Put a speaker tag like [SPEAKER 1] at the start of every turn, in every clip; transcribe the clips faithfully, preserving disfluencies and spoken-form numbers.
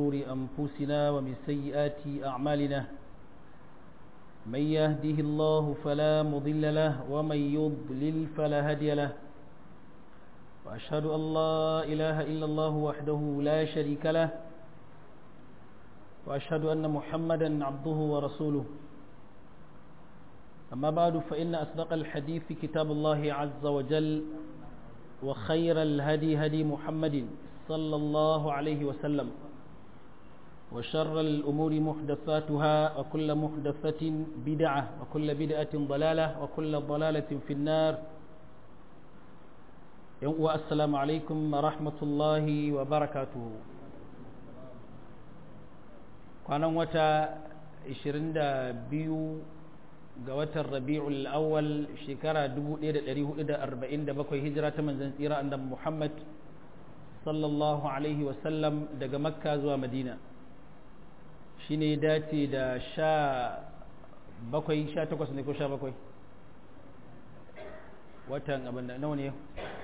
[SPEAKER 1] شرور أنفسنا ومن سيئات أعمالنا من يهده الله فلا مضل له ومن يضلل فلا هادي له وأشهد أن لا إله إلا الله وحده لا شريك له وأشهد أن محمدا عبده ورسوله أما بعد فإن أصدق الحديث كتاب الله عز وجل وخير الهدي هدي محمد صلى الله عليه وسلم وشر الأمور محدثاتها وكل محدثة بدعة وكل بدعة ضلالة وكل ضلالة في النار. والسلام عليكم ورحمة الله وبركاته. kwanan wata ishirin da biyu ga watan Rabi'ul Awwal shekara dubu ɗaya da ɗari hudu da arba'in da bakwai hijira ta manzon tsira annabi Muhammad sallallahu alaihi wasallam daga Makka zuwa Madina shine dace da sha bakwai sha takwas ne ko sha bakwai watan abin da nawa ne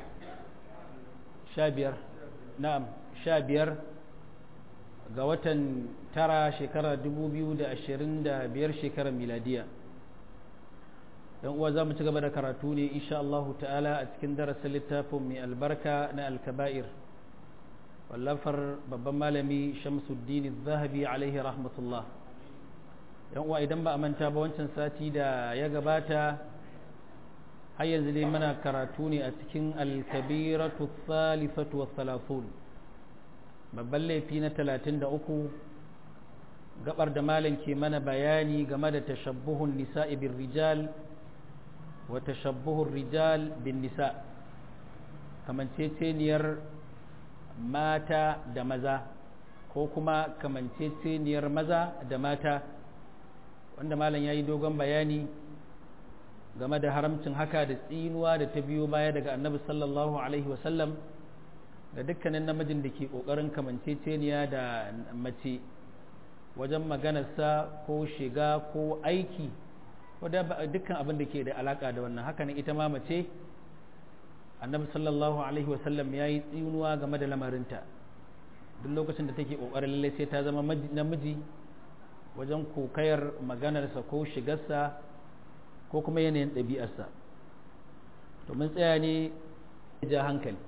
[SPEAKER 1] sha biyar na'am sha biyar ga watan tara shekara dubu biyu da ashirin da biyar shekarar miladiya. dan uwa za mu ci gaba da karatu ne insha Allah ta'ala a cikin darasin littafin mai albarka na al-kaba'ir wallafar babban malami Shamsuddin Az-Zahabi alaihi rahmatullah. dan uwa idan ba a manta ba wancan sati da ya gabata har yanzu dai muna karatu ne a cikin al-kabiratu thalithatu wa thalathun babban laifi na talatin da uku gabar da malam ke mana bayani game da tashabbuhun nisa'i bin rijal wa tashabbuhun rijal bin nisa kamanceceniyar mata da maza ko kuma kamanceceniyar maza da mata wanda malam ya yi dogon bayani game da haramcin haka da tsinuwa da ta biyo baya daga annabi sallallahu alaihi wasallam da dukkanin namijin da ke ƙoƙarin kamanceceniya da mace wajen maganarsa ko shiga ko aiki wadda dukkan abin da ke da alaƙa da wannan haka ita ma mace annabi sallallahu alaihi wasallam ya yi tsinuwa game da lamarinta duk lokacin da take ƙoƙarin lallai sai ta zama namiji wajen kokayar maganarsa ko shigarsa ko kuma yanayin ɗabi'arsa to mun tsaya ne ja hankali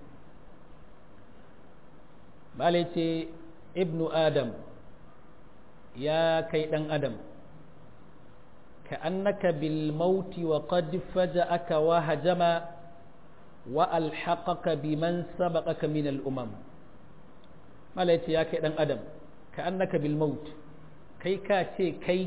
[SPEAKER 1] malai ce ibnu adam ya kai ɗan adam ka annaka bil mauti wa qad faja'aka wa hajama wa alhaqaka biman sabaqaka min al umam malai ce ya kai ɗan adam ka annaka bil maut kai ka ce kai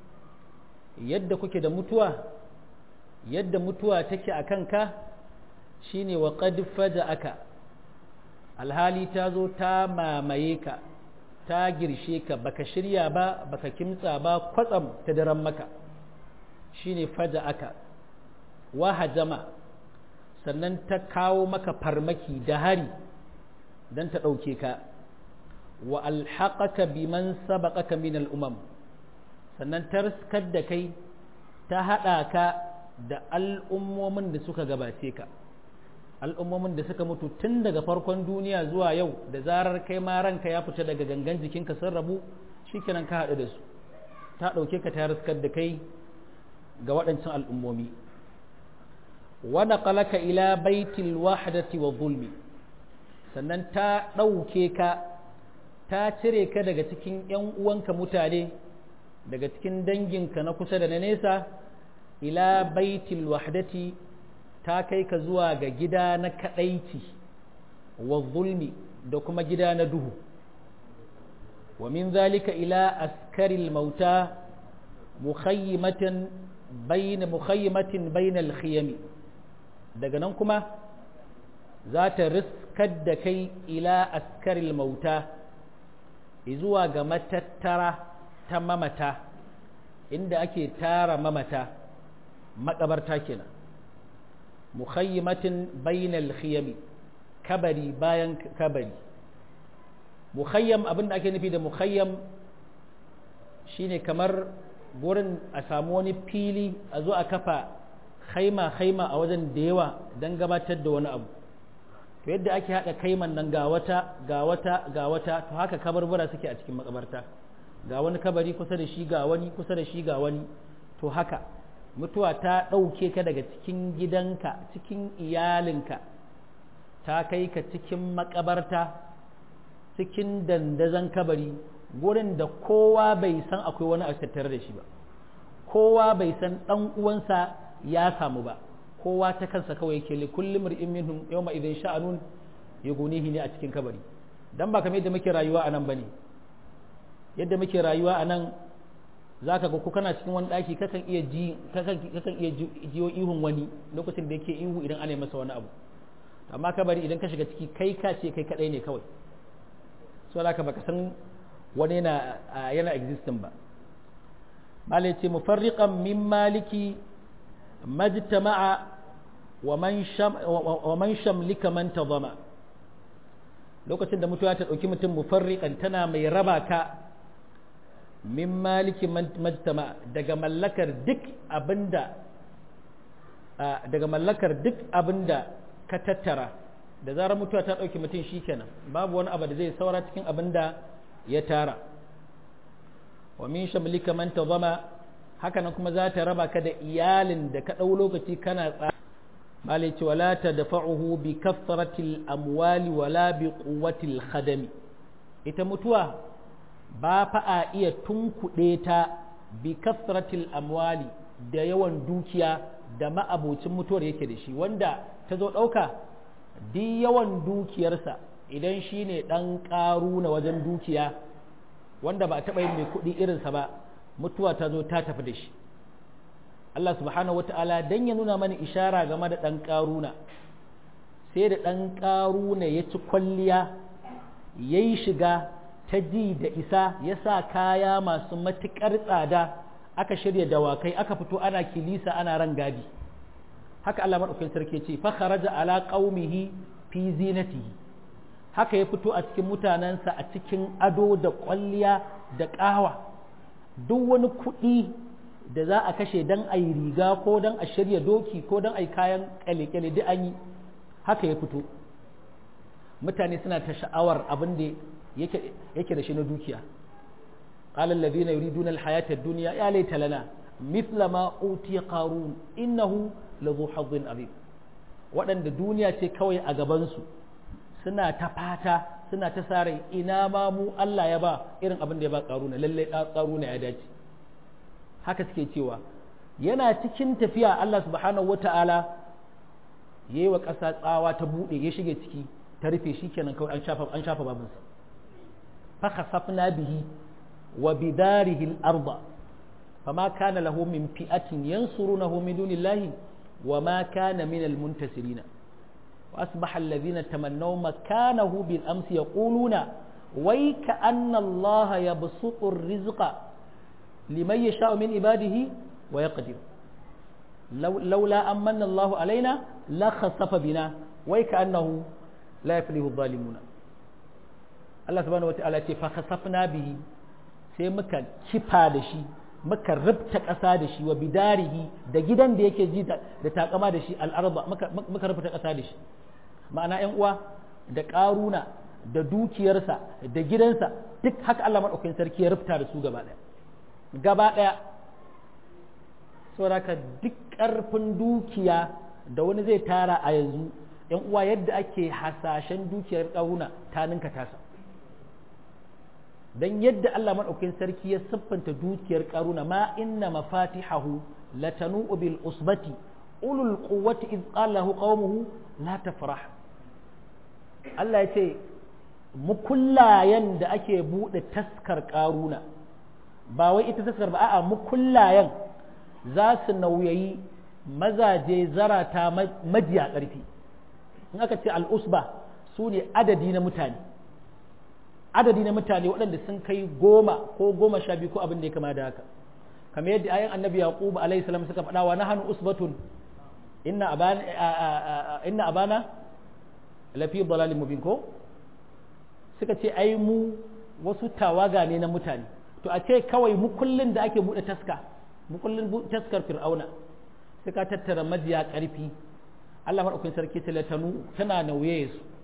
[SPEAKER 1] yadda kuke da mutuwa yadda mutuwa take a kanka shine wa qad faja'aka alhali ta zo ta mamaye ka ta girshe ka baka shirya ba baka kimtsa ba kwatsam ta daren maka shine faja'aka wa hajama sannan ta kawo maka farmaki da hari dan ta ɗauke ka wa alhaqaka biman sabaqaka min al-umam sannan ta riskar da kai ta haɗa ka da al'ummomin da suka gabace ka al'ummomin da suka mutu tun daga farkon duniya zuwa yau da zarar kai ma ranka ya fita daga gangan jikinka sun rabu shikenan ka haɗu da su ta ɗauke ka ta riskar da kai ga waɗancan al'ummomi wa naqalaka ila baitil wahdati wa zulmi sannan ta ɗauke ka ta cire ka daga cikin ‘yan uwanka mutane daga cikin danginka na kusa da na nesa ila baitil wahdati ta kai ka zuwa ga gida na kaɗaici wa zulmi da kuma gida na duhu wa min zalika ila askaril mauta mukhayyimatin bayna mukhayyimatin bayna al-khiyam daga nan kuma za ta riskar da kai ila askaril mauta zuwa ga matattara ta mamata inda ake tara mamata makabarta kenan mukhayyimatin bainal khiyami kabari bayan kabari mukhayyam abinda ake nufi da mukhayyam shine kamar gurin a samu wani fili a zo a kafa khaima khaima a wajen da yawa don gabatar da wani abu to yadda ake haɗa kaiman nan ga wata ga wata ga wata to haka kabarbara suke a cikin makabarta ga wani kabari kusa da shi ga wani kusa da shi ga wani to haka mutuwa ta ɗauke ka daga cikin gidanka cikin iyalinka ta kai ka cikin makabarta cikin dandazon kabari gurin da kowa bai san akwai wani a tattare da shi ba kowa bai san ɗan uwansa ya samu ba kowa ta kansa kawai yake li kulli mar'in minhum yawma idhin sha'anun yughnihi ne a cikin kabari dan ba kamar yadda muke rayuwa a nan bane yadda muke rayuwa a nan zaka ga ko kana cikin wani daki kakan iya ji kakan kakan iya jiyo ihun wani lokacin da yake ihu idan ana masa wani abu amma kabari idan ka shiga ciki kai ka ce kai kadai ne kawai so zaka baka san wani yana yana existing ba malai ce mufarriqan min maliki majtama'a wa man sham wa man shamlika man tadama lokacin da mutuwa ta dauki mutum mufarriqan tana mai raba ka min maliki majtama daga mallakar duk abinda daga mallakar duk abinda ka tattara da zarar mutuwa ta dauki mutum shikenan babu wani abu da zai saura cikin abinda ya tara wa min shamlika man tadama haka nan kuma za ta raba ka da iyalin da ka dau lokaci kana tsara malai ce wala tadfa'uhu bi kathratil amwali wala bi quwwatil khadami ita mutuwa ba fa a iya tunkuɗe ta bi kathratil amwali da yawan dukiya da ma'abocin mutuwar yake da shi wanda ta zo ɗauka duk yawan dukiyarsa idan shi ne ɗan ƙaru na wajen dukiya wanda ba a taɓa yin mai kuɗi irinsa ba mutuwa ta zo ta tafi da shi Allah subhanahu wata'ala dan ya nuna mana ishara game da ɗan ƙaruna sai da ɗan ƙaruna ya ci kwalliya ya yi shiga ta ji da isa ya sa kaya masu matuƙar tsada aka shirya dawakai aka fito ana kilisa ana ran gadi haka Allah maɗaukakin sarki ce fa kharaja ala qaumihi fi zinatihi haka ya fito a cikin mutanensa a cikin ado da kwalliya da ƙawa duk wani kuɗi da za a kashe don a yi riga ko don a shirya doki ko don a yi kayan kyale-kyale duk an yi haka ya fito mutane suna ta sha'awar abin da yake da shi na dukiya قال الذين يريدون الحياة الدنيا يا ليت لنا مثل ما أوتي قارون إنه لذو حظ عظيم waɗanda duniya ce kawai a gabansu suna ta fata suna ta sare ina ma mu Allah ya ba irin abin da ya ba ƙaruna lallai ƙaruna ya dace haka suke cewa yana cikin tafiya Allah subhanahu wata'ala yayi wa ƙasa tsawa ta buɗe ya shige ciki ta rufe shi kenan kawai an shafa an shafa babansa fa khasafna bihi wa bidarihi al-arda fama kana lahu min fi'atin yansurunahu min dunillahi wa ma kana min al-muntasirin wa asbaha alladhina tamannaw makanahu bil amsi yaquluna way ka anna Allah yabsutu ar-rizqa liman yasha'u min ibadihi wa yaqdir laula amanna Allah alaina la khasafa bina way ka annahu la yaflihu adh-dhalimuna Allah subhanahu wa ta'ala ce fa khasafna bihi sai muka kifa da shi muka rubta ƙasa da shi wa bidarihi da gidan da yake ji da takama da shi al'arba muka rubta ƙasa da shi ma'ana ƴan uwa da ƙaruna da dukiyarsa da gidansa duk haka Allah maɗaukakin sarki ya rubta da su gaba ɗaya gaba ɗaya saboda duk ƙarfin dukiya da wani zai tara a yanzu ƴan uwa yadda ake hasashen dukiyar ƙaruna ta ninka tasa dan yadda Allah maɗaukakin sarki ya siffanta dukiyar ƙaruna ma inna mafatihahu latanu'u bil usbati ulul quwwati id qala lahu qaumuhu la tafrah Allah ya ce mukullayen da ake buɗe taskar ƙaruna ba wai ita taskar ba a'a mukullayen za su nauyayi mazaje zarata majiya ƙarfi in aka ce al'usba su ne adadi na mutane adadi na mutane waɗanda sun kai goma ko goma sha biyu ko abin da ya kama da haka kamar yadda ayan annabi yaqub alayhi salam suka faɗa wa nahnu usbatun inna abana inna abana lafi dalalin mubin ko suka ce ai mu wasu tawaga ne na mutane to a ce kawai mu kullun da ake buɗe taska mu kullun taskar fir'auna suka tattara majiya ƙarfi Allah madaukakin sarki talatanu tana nauye su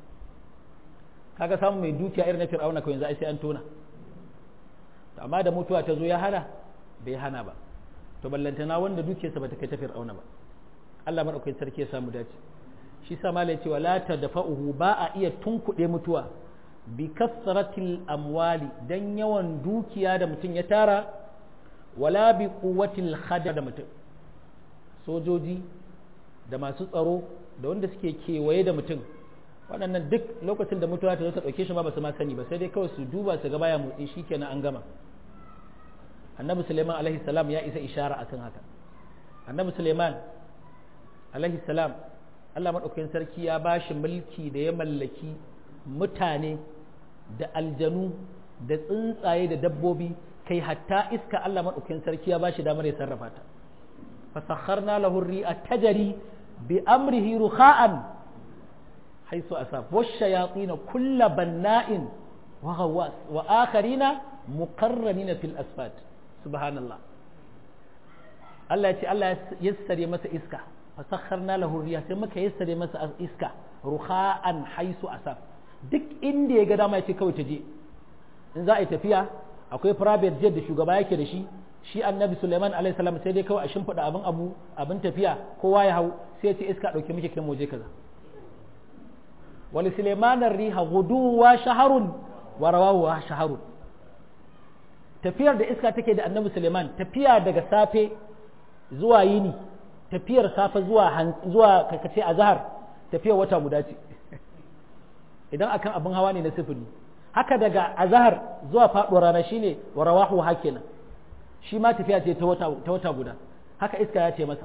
[SPEAKER 1] kaga samu mai dukiya irin na fir'auna ko yanzu ai sai an tona to amma da mutuwa ta zo ya hana bai hana ba to ballantana wanda dukiyarsa bata kai ta fir'auna ba Allah madaukakin sarki ya samu dace shi sa malai cewa la tadfa'uhu ba a iya tunkuɗe mutuwa bi kasratil amwali dan yawan dukiya da mutum ya tara wala bi quwwatil khadar da mutum sojoji da masu tsaro da wanda suke kewaye da mutum waɗannan duk lokacin da mutuwa ta zo ta ɗauke shi ma ba su ma sani ba sai dai kawai su duba su ga baya motsi shikenan an gama annabi suleiman alaihi salam ya isa ishara akan haka annabi suleiman alaihi salam Allah maɗaukakin sarki ya ba shi mulki da ya mallaki mutane da aljanu da tsuntsaye da dabbobi kai hatta iska Allah maɗaukakin sarki ya ba shi damar ya sarrafa ta fasakharna lahu ri'a tajri bi amrihi rukha'an haythu asab wash-shayatin kull banna'in wa ghawwas wa akharina muqarranina fil asfad subhanallah Allah ya ce Allah ya yassare masa iska fasakharna lahu riya sai muka yassare masa iska ruha'an haisu asab duk inda ya ga dama ya ce kawai ta je in za a yi tafiya akwai private jet da shugaba yake da shi shi annabi Sulaiman alaihi salam sai dai kawai a shimfiɗa abin abu abin tafiya kowa ya hau sai ya ce iska dauke muke kai moje kaza wali Sulaiman ar-riha ghuduwa shahrun wa rawahu shahrun tafiyar da iska take da annabi Sulaiman tafiya daga safe zuwa yini tafiyar safe zuwa zuwa kakace azhar tafiyar wata guda ce idan akan abin hawa ne na sifiri haka daga azhar zuwa faduwar rana shine wa rawahu hakina shi ma tafiya ce ta wata ta wata guda haka iska ya ce masa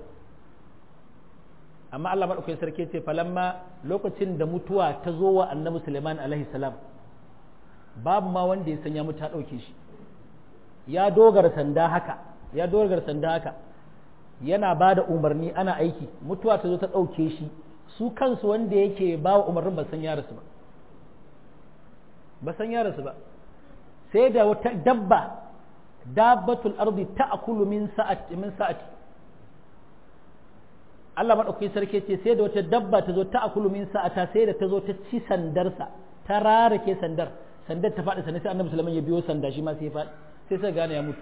[SPEAKER 1] amma Allah madaukakin sarki ce falamma lokacin da mutuwa ta zo wa annabi Sulaiman alaihi salam babu ma wanda ya sanya mutu ta dauke shi ya dogara sanda haka ya dogara sanda haka yana ba da umarni ana aiki mutuwa ta zo ta ɗauke shi su kansu wanda yake ba wa umarnin ba san ya rasu ba ba san ya rasu ba sai da wata dabba dabbatul ardi ta'kulu min sa'ati min sa'ati Allah madaukakin sarki ce sai da wata dabba ta zo ta'kulu min sa'ata sai da ta zo ta ci sandarsa ta rarake sandar sandar ta faɗi sannan sai Annabi sallallahu alaihi wasallam ya biyo sanda shi ma sai ya faɗi sai sai gane ya mutu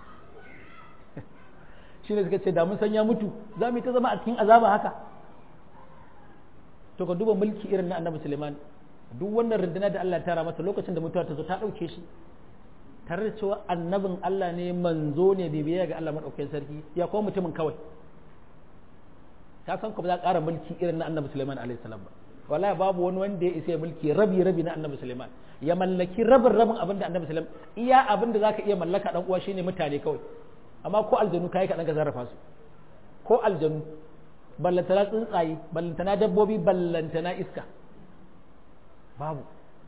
[SPEAKER 1] shi ne suka ce da mun san ya mutu za mu yi ta zama a cikin azaba haka to ka duba mulki irin na annabi Suleiman duk wannan rundunar da Allah ya tara masa lokacin da mutuwa ta zo ta ɗauke shi tare da cewa annabin Allah ne manzo ne bai biya ga Allah madaukakin sarki ya kuma mutumin kawai ka san ko ba za ƙara mulki irin na annabi Suleiman alaihi salam ba wallahi babu wani wanda ya isa ya mulki rabi rabi na annabi Suleiman ya mallaki rabin rabin abin da annabi Suleiman iya abin da zaka iya mallaka dan uwa shine mutane kawai amma ko aljanu kai kaɗan ka sarrafa su ko aljanu ballantana tsuntsaye ballantana dabbobi ballantana iska babu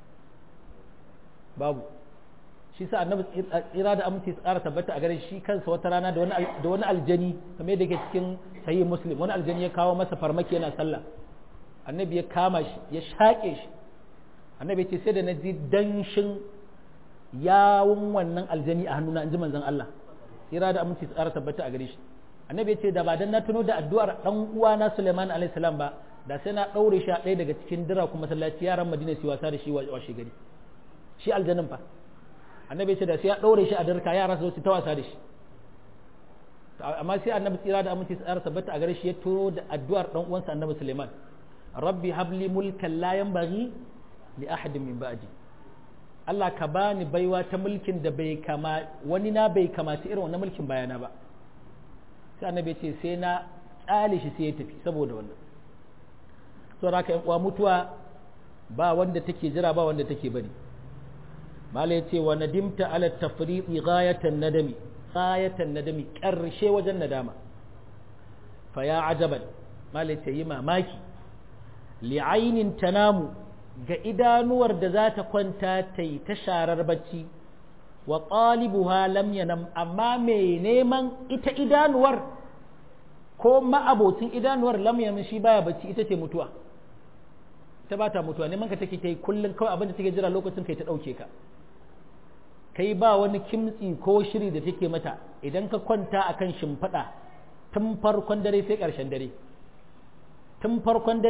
[SPEAKER 1] babu shi sa annabi tsira da aminci tsara tabbata a gare shi kansa wata rana da wani da wani aljani kamar yadda yake cikin sahih muslim wani aljani ya kawo masa farmaki yana sallah annabi ya kama shi ya shaƙe shi annabi ya ce sai da na ji danshin yawun wannan aljani a hannuna in ji manzon Allah tsira da aminci tsara tabbata a gare shi annabi ya ce da ba dan na tuno da addu'ar dan uwana Sulaiman alaihi salam ba da sai na daure shi a ɗaya daga cikin dira kuma masallaci yaran Madina su wasa da shi washe gari shi aljanin fa annabi ya ce da sai ya daure shi a darka yara su su ta wasa da shi amma sai annabi tsira da aminci tsara tabbata a gare shi ya turo da addu'ar dan uwansa annabi Sulaiman rabbi habli mulkan la yanbaghi li ahadin min ba'di Allah ka bani baiwa ta mulkin da bai kama wani na bai kamaci irin wannan mulkin bayana ba sai annabi ce sai na tsale shi sai ya tafi saboda wannan so haka yan uwa mutuwa ba wanda take jira ba wanda take bari mala yace wa nadimta ala tafriqi ghayatan nadami ghayatan nadami karshe wajen nadama fa ya ajaban mala yace yi mamaki li'ainin tanamu ga idanuwar da za ta kwanta ta yi ta sharar bacci wa ƙalibuha lam yanam amma mai neman ita idanuwar ko ma'abocin idanuwar lam yanam shi baya bacci ita ce mutuwa ta ba ta mutuwa neman ka take ta yi kullum kawai abinda take jira lokacin kai ta ɗauke ka kai ba wani kimtsi ko shiri da take mata idan ka kwanta akan shimfiɗa tun farkon dare sai ƙarshen dare tun farkon dare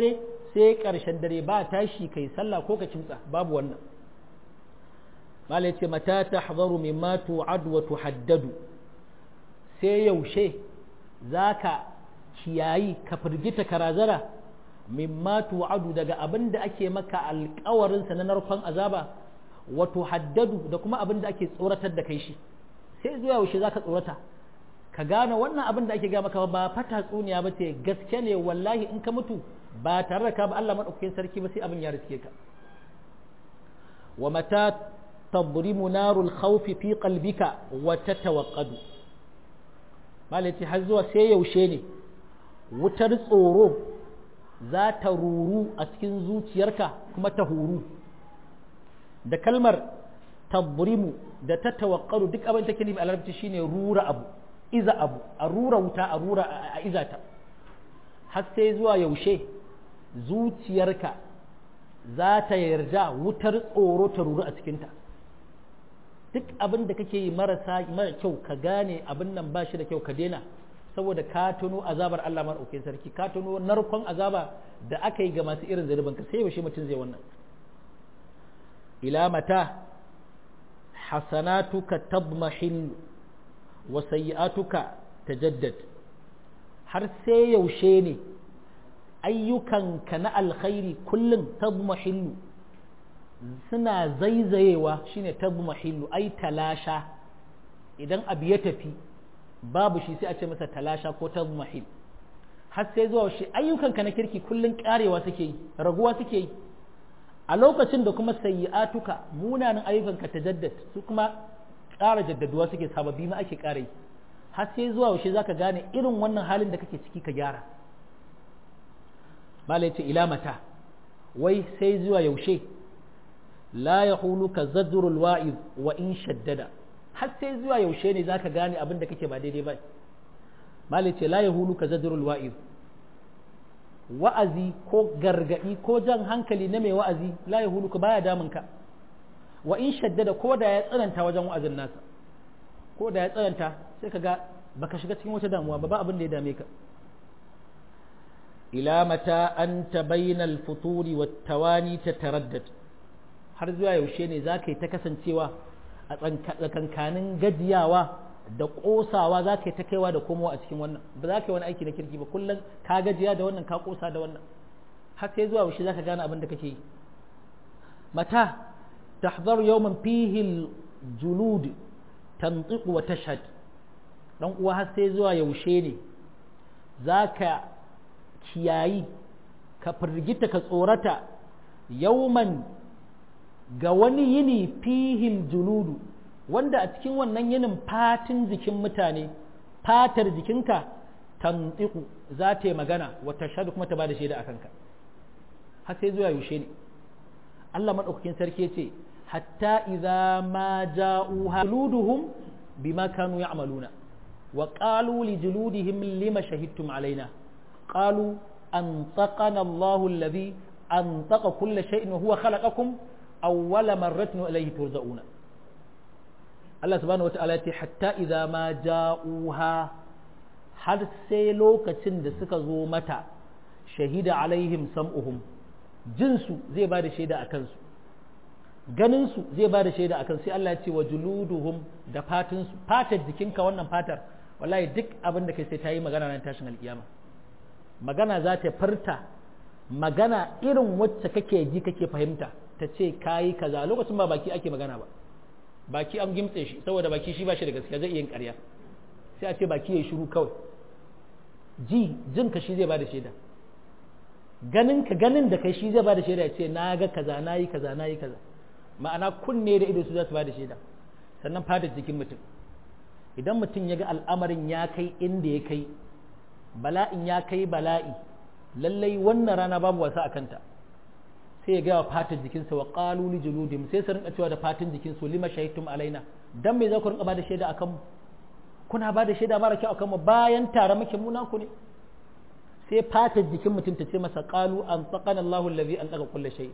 [SPEAKER 1] sai ƙarshen dare ba tashi kai sallah ko ka kimtsa babu wannan malai ce mata tahzaru mimma tu'ad wa tuhaddadu sai yaushe zaka kiyayi ka firgita karazara mimma tu'adu daga abin da ake maka alƙawarin sa na narkon azaba wa tuhaddadu da kuma abin da ake tsoratar da kai shi sai zuwa yaushe zaka tsorata ka gane wannan abin da ake ga maka ba fata tsuniya ba ce gaske ne wallahi in ka mutu ba tare da ka ba Allah madaukakin sarki ba sai abin ya riske ka wa mata tabrimu narul khawf fi qalbika wa tatawaqqadu malati har zuwa sai yaushe ne wutar tsoro za ta ruru a cikin zuciyarka kuma ta huru da kalmar tabrimu da tatawaqqadu duk abin da take nufi a larabci shine rura abu iza abu a rura wuta a rura a izata har sai zuwa yaushe zuciyarka za ta yarda wutar tsoro ta ruru a cikinta duk abin da kake yi marasa mara kyau ka gane abin nan ba shi da kyau ka daina saboda ka tuno azabar Allah maɗaukakin sarki ka tuno narkon azaba da aka yi ga masu irin zanubin ka sai yaushe mutum zai wannan ila mata hasanatuka tadmahil wa sayyi'atuka tajaddad har sai yaushe ne ayyukanka na alkhairi kullum tadmahillu suna zaizayewa shine tadmahillu ai talasha idan abu ya tafi babu shi sai a ce masa talasha ko tadmahil har sai zuwa shi ayyukanka na kirki kullum karewa suke yi raguwa suke yi a lokacin da kuma sayyi'atuka munanan ayyukanka tajaddad su kuma ƙara jaddaduwa suke sababbi ma ake ƙara yi har sai zuwa yaushe zaka gane irin wannan halin da kake ciki ka gyara malai ce ila mata wai sai zuwa yaushe la yahuluka zajrul wa'iz wa in shaddada har sai zuwa yaushe ne zaka gane abin da kake ba daidai ba malai ce la yahuluka zajrul wa'iz wa'azi ko gargadi ko jan hankali na mai wa'azi la yahuluka baya damunka wa in shaddada ko da ya tsananta wajen wa'azin nasa ko da ya tsananta sai ka ga baka shiga cikin wata damuwa ba ba abin da ya dame ka ila mata an tabayyana al-futuri wat tawani tataraddad har zuwa yaushe ne zaka yi ta kasancewa a tsakankanin gajiyawa da kosawa zaka yi ta kaiwa da komowa a cikin wannan ba za ka yi wani aiki na kirki ba kullum ka gajiya da wannan ka kosa da wannan har sai zuwa yaushe zaka gane abin da kake yi mata تحضر يوما فيه الجلود تنطق وتشهد dan uwa har sai zuwa yaushe ne zaka kiyayi ka firgita ka tsorata yauman ga wani yini fihil juludu wanda a cikin wannan yinin fatin jikin mutane fatar jikinka tantiku za ta yi magana wa tashhadu kuma ta bada shaida akan ka har sai zuwa yaushe ne Allah madaukakin sarki ya ce hatta idza ma ja'uha juluduhum bima kanu ya'maluna wa qalu li juludihim lima shahidtum alaina qalu antaqana Allahu alladhi antaqa kull shay'in wa huwa khalaqakum awwala marratin wa ilayhi turja'una Allah subhanahu wa ta'ala ya ce hatta idza ma ja'uha har sai lokacin da suka zo mata shahida alaihim sam'uhum jinsu zai ba da shaida a kansu ganinsu zai ba da shaida a kansu sai Allah ya ce wa juluduhum da fatinsu fatar jikinka wannan fatar wallahi duk abin da kai sai ta yi magana nan tashin alkiyama magana za ta farta magana irin wacce kake ji kake fahimta ta ce kayi kaza lokacin ba baki ake magana ba baki an gimtse shi saboda baki shi ba shi da gaskiya zai iya yin ƙarya sai a ce baki ya shiru kawai ji jinka shi zai ba da shaida ganin ka ganin da kai shi zai ba da shaida ya ce na ga kaza na yi kaza na yi kaza ma'ana kunne da ido su za su ba da shaida sannan fadar jikin mutum idan mutum ya ga al'amarin ya kai inda ya kai bala'in ya kai bala'i lallai wannan rana babu wasa a kanta sai ya gaya wa fatar jikinsa wa qalu li juludihim sai su rinka cewa da fatin jikinsu lima shahidtum alaina dan me za ku rinka ba da shaida akan mu kuna ba da shaida mara kyau akan mu bayan tare muke muna ku ne sai fatar jikin mutum ta ce masa qalu an taqana Allahu allazi an taqa kulli shay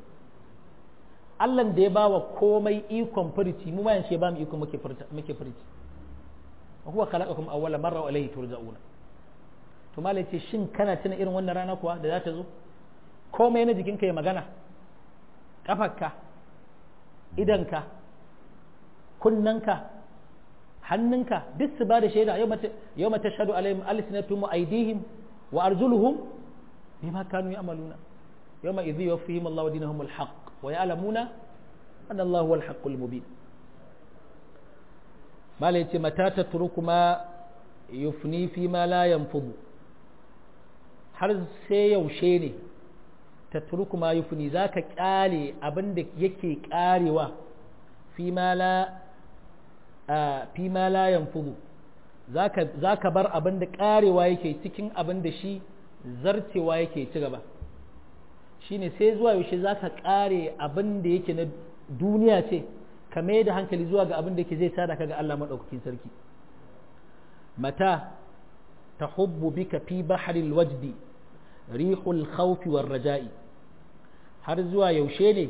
[SPEAKER 1] Allah da ya bawa komai ikon furici mu bayan shi ba mu ikon muke furta muke furici huwa khalaqakum awwala marra wa ilayhi turja'una to malai ce shin kana tuna irin wannan rana kuwa da za ta zo komai na jikinka ya magana, ƙafarka, idanka, kunnanka, hannunka duk su ba da shaida yau mata shaɗu alayhim alsinatuhum wa aydihim wa arjuluhum bima kanu ya'maluna yawma idhi yuwaffihim Allahu dinahum al-haqq wa ya'lamuna anna Allahu huwal haqqul mubin. mala yace mata tatruku ma yufni fi ma la yanfudu, har sai yaushe ne tatruku ma yufni zaka kyale abinda yake karewa fi ma la fi ma la yanfudu, zaka zaka bar abinda karewa yake cikin abinda shi zarcewa yake ci gaba. shine sai zuwa yaushe zaka kare abinda yake na duniya ce ka mai da hankali zuwa ga abinda yake zai sada ka ga Allah madaukakin sarki. mata tahubbu bika fi bahril wajdi rihul khawfi war raja'i, har zuwa yaushe ne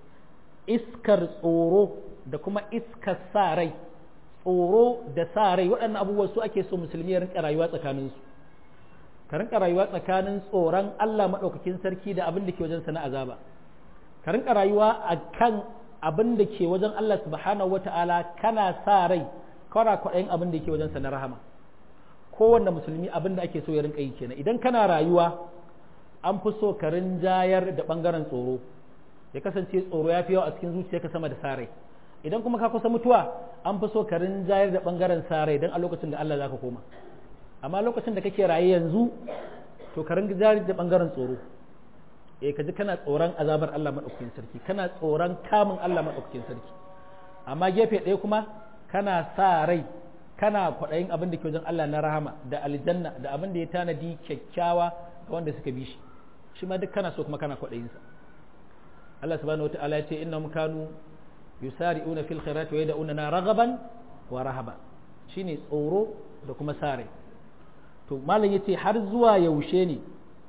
[SPEAKER 1] iskar tsoro da kuma iskar sa rai, tsoro da sa rai waɗannan abubuwa su ake so musulmi ya rinka rayuwa tsakaninsu. ka rinka rayuwa tsakanin tsoron Allah maɗaukakin sarki da abin da ke wajen sana azaba, ka rinka rayuwa a kan abin da ke wajen Allah subhanahu wata'ala kana sa rai kawai kwaɗayin abin da ke wajen sana rahama. kowanne musulmi abin da ake so ya rinka yi kenan. idan kana rayuwa an fi so ka rinjayar da ɓangaren tsoro, ya kasance tsoro ya fi yawa a cikin zuciyarka sama da sa rai. idan kuma ka kusa mutuwa an fi so ka rinjayar da ɓangaren sa rai don a lokacin da Allah za ka koma. amma lokacin da kake raye yanzu to ka rinjayar da ɓangaren tsoro, eh ka ji kana tsoron azabar Allah maɗaukakin sarki, kana tsoron kamun Allah maɗaukakin sarki. amma gefe ɗaya kuma kana sa rai, kana kwaɗayin abin da ke wajen Allah na rahama da aljanna da abin da ya tanadi kyakkyawa ga wanda suka bi shi, shi ma duk kana so kuma kana kwaɗayinsa. Allah subhanahu wata'ala ya ce innahum kanu yusari'una fil khairati wa yad'una raghaban wa rahaba, shine tsoro da kuma sare. to malam yace har zuwa yaushe ne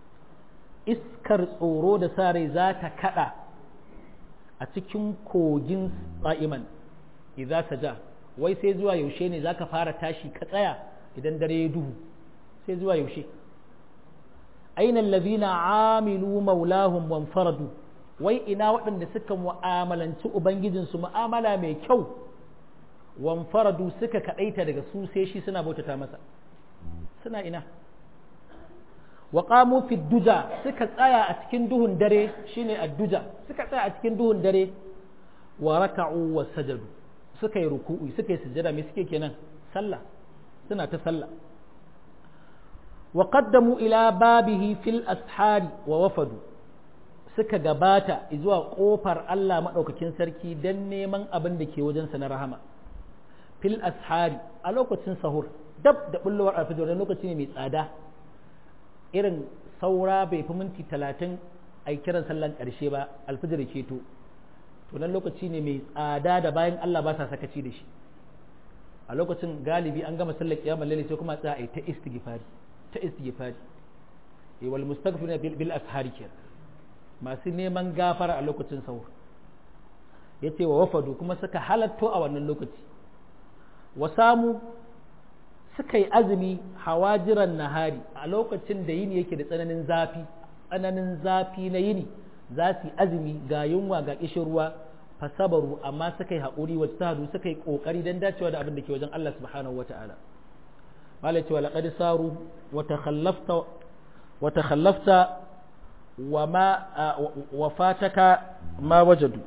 [SPEAKER 1] iskar tsoro da sare za ta kada a cikin kogin tsa'iman idza saja, wai sai zuwa yaushe ne zaka fara tashi ka tsaya idan dare ya duhu, sai zuwa yaushe? aina allazina amilu maulahum wanfaradu, wai ina waɗanda suka mu'amalanci ubangijinsu mu'amala mai kyau, wanfaradu suka kaɗaita daga su sai shi suna bautata masa, suna ina? wa qamu fi duja, suka tsaya a cikin duhun dare, shine adduja, suka tsaya a cikin duhun dare, wa raka'u wa sajadu, suka yi ruku'u, suka yi sujada, me suke kenan? sallah, suna ta sallah. wa qaddamu ila babihi fil ashari wa wafadu, suka gabata zuwa kofar Allah madaukakin sarki dan neman abin da ke wajensa na rahama. fil ashari, a lokacin sahur, dab da bullowar alfajir, lokaci ne mai tsada, irin saura bai fi minti talatin a kiran sallan ƙarshe ba alfajir ke to to nan lokaci ne mai tsada da bayan Allah ba sa sakaci da shi. a lokacin galibi an gama sallar kiyamar laili sai kuma tsaya ta istighfari ta istighfari eh wal mustaghfiruna bil ashari ke, masu neman gafara a lokacin sahur. yace wa wafadu, kuma suka halatto a wannan lokaci. wa samu, suka yi azumi hawajiran nahari, a lokacin da yini yake da tsananin zafi, tsananin zafi na yini za su yi azumi ga yunwa ga kishin ruwa, fasabaru, amma suka yi haƙuri wa tahadu, suka yi ƙoƙari don dacewa da abin da ke wajen Allah subhanahu wata'ala. malai cewa laqad saru wa takhallafta wa takhallafta wa ma wa fataka ma wajadu.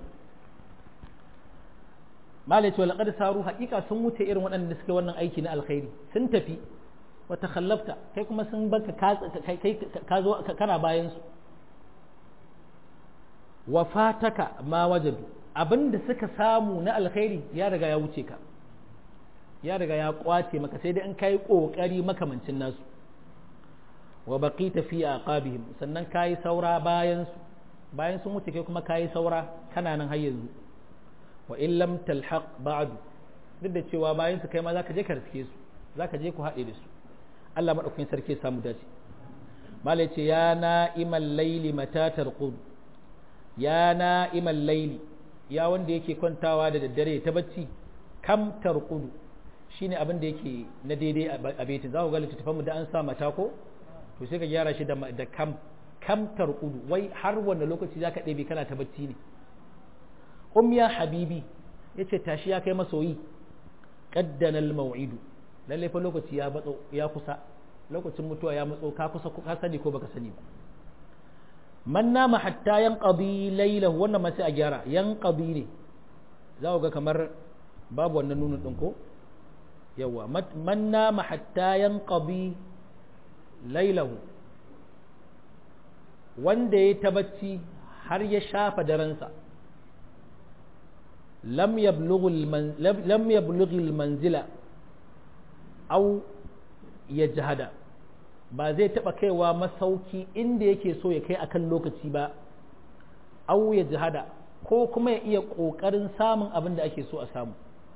[SPEAKER 1] malai cewa laqad saru, haƙiƙa sun wuce irin waɗanda suke wannan aiki na alkhairi, sun tafi. wa takhallafta, kai kuma sun banka kai ka zo kana bayan su. wa fataka ma wajadu, abinda suka samu na alkhairi ya riga ya wuce ka, ya riga ya kwace maka, sai dai in kai kokari makamancin nasu. wa baqita fi aqabihim, sannan kai saura bayan su, bayan sun wuce kai kuma kai saura kana nan har yanzu. wa in lam talhaq ba'du, duk da cewa bayan su kai ma zaka je ka riske su, zaka je ku haɗe da su. Allah madaukakin sarki ya samu dace. malai ce ya na'imal laili mata tarqud, ya na'imal laili, ya wanda yake kwantawa da daddare ta bacci, kam tarqudu, shine abin da yake na daidai a baitin. za ku ga littattafan mu da an sa mata ko to sai ka gyara shi da da kam kam tarqudu wai har wanda lokaci zaka ɗebe kana ta bacci ne um ya habibi yace tashi ya kai masoyi qaddana al-maw'idu lalle fa lokaci ya batso ya kusa lokacin mutuwa ya matso ka kusa ka sani ko baka sani ba man nama hatta yanqadi laylahu wannan ma sai a gyara yanqadi ne za ku ga kamar babu wannan nunun din ko yawa man nama hatta yanqadi laylahu wanda ya tabbaci har ya shafa daransa lam yablughu lam yablughu al-manzila aw yajhada ba zai taba kaiwa masauki inda yake so ya kai akan lokaci ba aw yajhada ko kuma ya iya kokarin samun abin da ake so a samu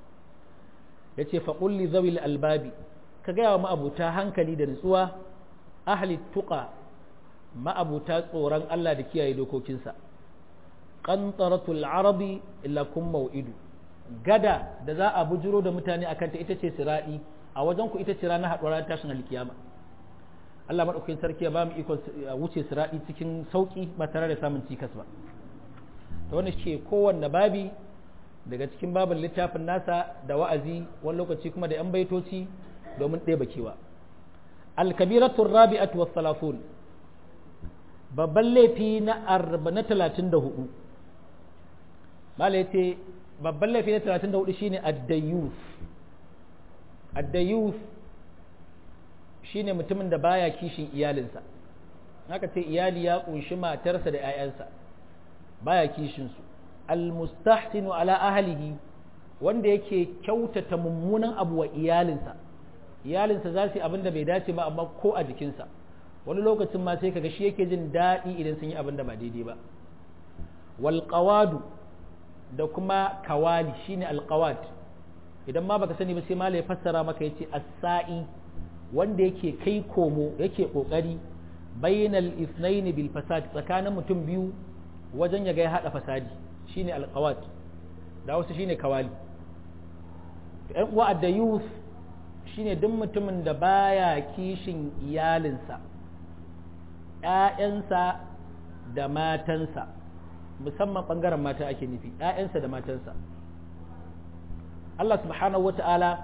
[SPEAKER 1] yace fa qul li zawil albabi ka ga wa ma'abuta hankali da nutsuwa ahli tuqa ma'abuta tsoron Allah da kiyaye dokokinsa qantaratul arabi lakum maw'idu gada da za a bujiro da mutane akan ta ita ce siradi a wajen ku ita ce ranar haɗuwar tashin alkiyama Allah madaukakin sarki ya ba mu ikon wuce siradi cikin sauki ba tare da samun cikas ba to wannan shi kowanne babi daga cikin babin littafin nasa da wa'azi wani lokaci kuma da yan baitoci domin ɗeba kewa al-kabiratu rabi'atu was salafun babban laifi na arba na talatin da hudu mala ya ce babban laifi na talatin da hudu shine addayus addayus shine mutumin da baya kishin iyalinsa haka ce iyali ya kunshi matarsa da 'ya'yansa baya kishin su almustahsinu ala ahlihi wanda yake kyautata mummunan abu wa iyalinsa iyalinsa za su yi abin da bai dace ba amma ko a jikinsa wani lokacin ma sai kaga shi yake jin daɗi idan sun yi abin da ba daidai ba wal qawadu da kuma kawali shine al qawad idan ma baka sani ba sai malai ya fassara maka yace as-sa'i wanda yake kai komo yake kokari bainal ithnain bil fasad tsakanin mutum biyu wajen ya ga ya hada fasadi shine al qawad da wasu shine kawali ɗan uwa ad-dayus shine duk mutumin da baya kishin iyalinsa ‘ya'yansa da matansa musamman ɓangaren mata ake nufi ‘ya'yansa da matansa Allah subhanahu wata'ala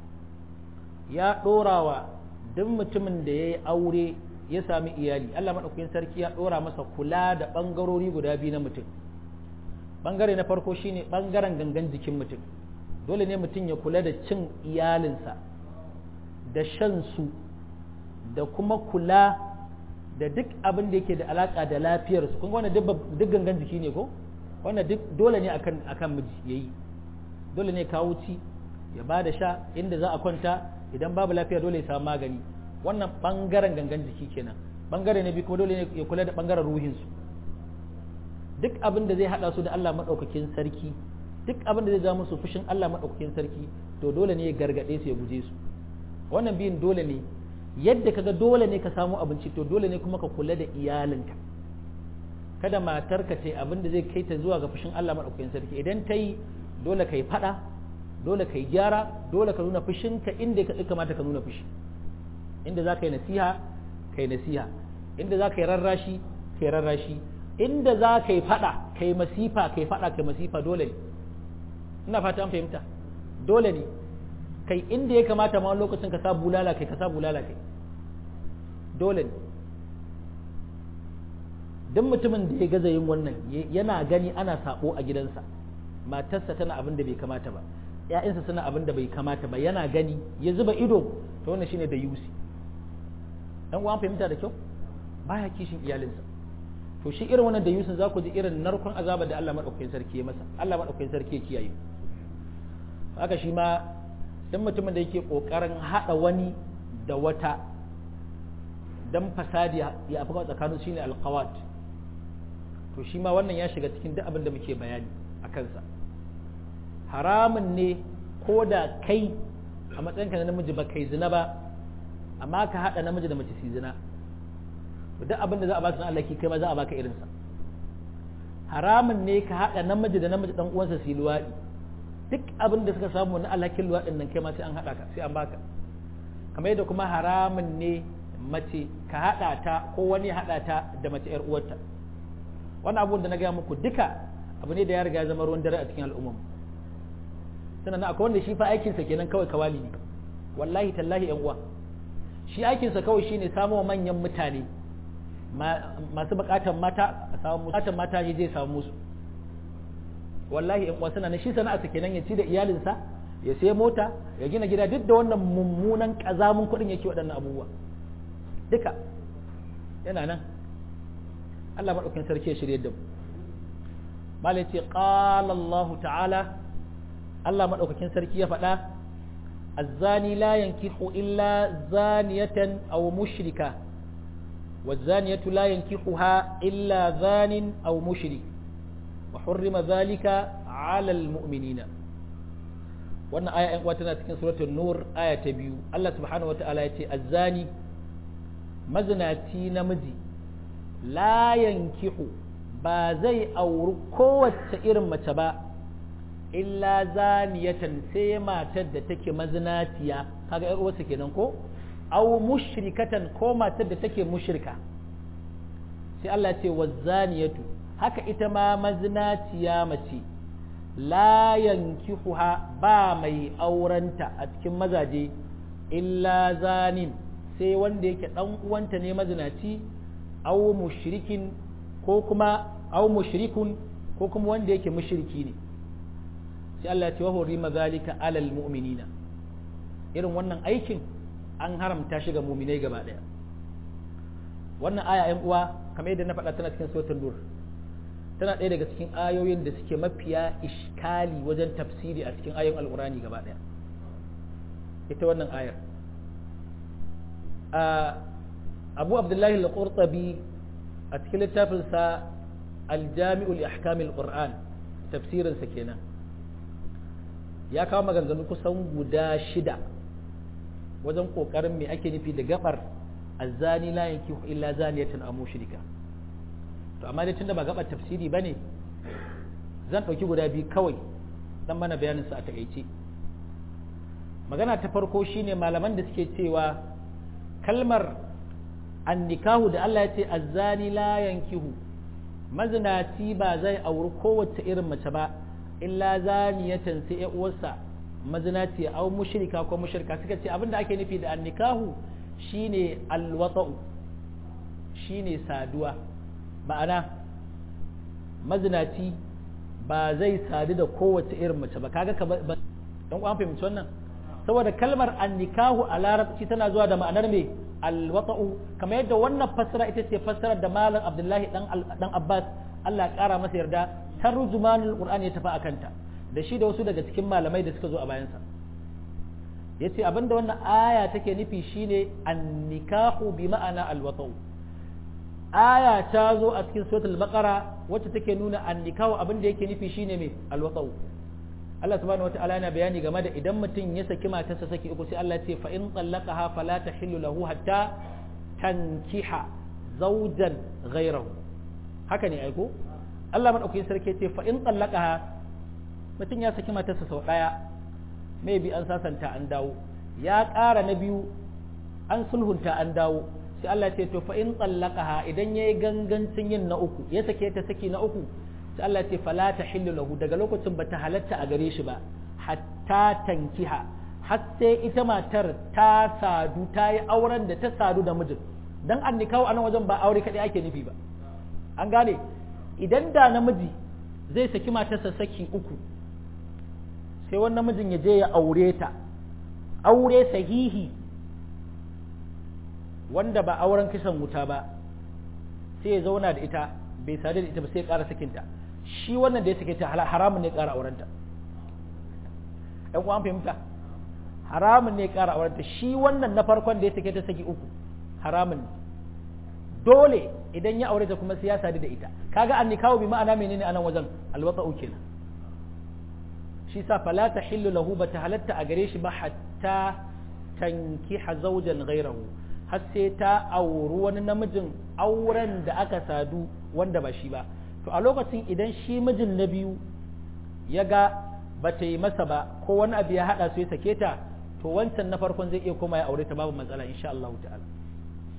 [SPEAKER 1] ya ɗora wa duk mutumin da ya yi aure ya sami iyali Allah maɗaukakin sarki ya ɗora masa kula da ɓangarori guda biyu na mutum ɓangare na farko shine ɓangaren gangan jikin mutum dole ne mutum ya kula da cin iyalinsa da shan su da kuma kula da duk abin da yake da alaka da lafiyarsu kun wannan duk gangan jiki ne ko wannan duk dole ne akan akan miji yayi dole ne kawo ci ya ba da sha inda za a kwanta idan babu lafiya dole ya samu magani wannan bangaren gangan jiki kenan bangare ne bi kuma dole ne ya kula da bangaren ruhin su duk abin da zai hada su da Allah madaukakin sarki duk abin da zai ja musu fushin Allah madaukakin sarki to dole ne ya gargade su ya guje su wannan biyin dole ne yadda kaga dole ne ka samu abinci to dole ne kuma ka kula da iyalinka kada matarka ce abin da zai kai ta zuwa ga fushin Allah madaukakin sarki idan ta yi dole ka yi fada dole ka yi gyara dole ka nuna fushinka inda ka kamata ka nuna fushi inda za ka yi nasiha ka yi nasiha inda za ka yi rarrashi ka yi rarrashi inda za ka yi fada ka yi masifa ka yi fada ka yi masifa dole ne ina fata an fahimta dole ne kai inda ya kamata ma lokacin ka sa bulala kai ka sa bulala kai dole ne duk mutumin da ya gaza yin wannan yana gani ana sabo a gidansa matarsa tana abin da bai kamata ba ƴaƴansa suna abin da bai kamata ba yana gani ya zuba ido to wannan shine da yusi dan uwan fahimta da kyau baya kishin iyalinsa to shi irin wannan da yusin za ku ji irin narkon azaba da Allah madaukakin sarki ya masa Allah madaukakin sarki ya kiyaye haka shi ma dan mutumin da yake kokarin hada wani da wata dan fasadi ya afka tsakanin shine alqawat to shi ma wannan ya shiga cikin duk abin da muke bayani a kansa haramun ne ko da kai a matsayinka na namiji ba kai zina ba amma ka hada namiji da mace su zina duk abin da za a baka na Allah kai ma za a baka irinsa haramun ne ka hada namiji da namiji dan uwansa su luwadi duk abin da suka samu na alhakin luwaɗin nan kai ma sai an haɗa ka sai an baka kamar yadda kuma haramun ne mace ka haɗa ta ko wani haɗa ta da mace ‘yar uwarta wannan abubuwan da na gaya muku duka abu ne da ya riga zama ruwan dare a cikin al'ummar sannan akwai wanda shi fa aikinsa kenan kawai kawali ne wallahi tallahi ‘yan uwa shi aikinsa kawai shine samo manyan mutane masu bukatar mata a samu bukatar mata ne zai samu musu wallahi ‘yan uwa suna na shi sana'arsa kenan ya ci da iyalinsa ya sai mota ya gina gida duk da wannan mummunan kazamun kuɗin yake waɗannan abubuwa duka yana nan Allah maɗaukin sarki ya shirye da mu malai ce qala Allah ta'ala Allah maɗaukakin sarki ya faɗa azzani la yankihu illa zaniyatan aw mushrika wazaniyatu la yankihuha illa zanin aw mushrik wa hurrima dhalika 'ala al-mu'minina wannan aya ɗan uwa tana cikin suratul nur aya ta biyu Allah subhanahu wata'ala ya ce azzani mazinaci namiji la yankihu ba zai auri kowace irin mace ba illa zaniyatan sai matar da take mazinaciya kaga yar uwarsa kenan ko aw mushrikatan ko matar da take mushrika sai Allah ya ce wazaniyatu haka ita ma mazinaciya mace la yankihuha ba mai aurenta a cikin mazaje illa zanin sai wanda yake dan uwanta ne mazinaci aw mushrikin ko kuma aw mushrikun ko kuma wanda yake mushriki ne sai Allah ya ce wa hurima zalika alal mu'minina irin wannan aikin an haramta shi ga mu'minai gaba daya wannan aya ayan uwa kamar yadda na faɗa tana cikin suratul nur tana ɗaya daga cikin ayoyin da suke mafiya iskali wajen tafsiri a cikin ayoyin alqurani gaba daya ita wannan ayar abu abdullahi al-qurtabi a cikin littafinsa al-jami'u li ahkam al-qur'an tafsirinsa kenan ya kawo maganganu kusan guda shida wajen kokarin me ake nufi da gabar azzani la yankihu illa zaniyatan aw mushrika to amma dai tunda ba gabar tafsiri bane zan dauki guda biyu kawai dan mana bayanin su a takeice magana ta farko shine malaman da suke cewa kalmar annikahu da Allah ya ce azzani la yankihu mazinaci ba zai auri kowace irin mace ba illa zaniyatan sai ya uwarsa mazinaci au mushrika ko mushrika suka ce abinda ake nufi da annikahu shine alwata'u shine saduwa ma'ana mazinaci ba zai sadu da kowace irin mace ba kaga ka dan ku an fahimci wannan saboda kalmar annikahu a larabci tana zuwa da ma'anar me alwata'u kamar yadda wannan fassara ita ce fassarar da malam Abdullahi dan dan Abbas Allah ya kara masa yarda tarjumanul qur'ani ya tafi akanta da shi da wasu daga cikin malamai da suka zo a bayansa yace abinda wannan aya take nufi shine annikahu bi ma'ana alwata'u aya ta zo a cikin suratul baqara wacce take nuna annikahu abinda yake nufi shine me alwata'u Allah subhanahu wataala yana bayani game da idan mutum ya saki matarsa saki uku sai Allah ya ce fa in tallaqaha fala tahillu lahu hatta tankiha zawjan ghayrahu haka ne aiko Allah madaukakin sarki ce fa in tallaqaha mutum ya saki matarsa sau daya maybe an sasanta an dawo ya ƙara na biyu an sulhunta an dawo sai Allah ce to fa in tallaqaha idan yayi gangancin yin na uku ya sake ta saki na uku sai Allah ce fala tahillu lahu daga lokacin bata halatta a gare shi ba hatta tankiha har sai ita matar ta sadu ta yi auren da ta sadu da mijin dan an nikawo anan wajen ba aure kadai ake nufi ba an gane idan da namiji zai saki matarsa saki uku sai wannan mijin ya je ya aure ta aure sahihi wanda ba auren kisan wuta ba sai ya zauna da ita bai sadu da ita ba sai ya ƙara sakinta shi wannan da ya sake ta haramun ne ƙara aurenta ɗan uwan fahimta haramun ne ƙara aurenta shi wannan na farkon da ya sake ta saki uku haramun ne dole idan ya aure ta kuma sai ya sadu da ita kaga an nikahu bi ma'ana menene anan wajen alwata'u kenan shi sa fala tahillu lahu ba ta halatta a gare shi ba hatta tankiha zawjan ghayrahu har sai ta auri wani namijin auren da aka sadu wanda ba shi ba to a lokacin idan shi mijin na biyu ya ga ba ta yi masa ba ko wani abu ya haɗa su ya sake ta to wancan na farkon zai iya koma ya aure ta babu matsala insha Allah ta'ala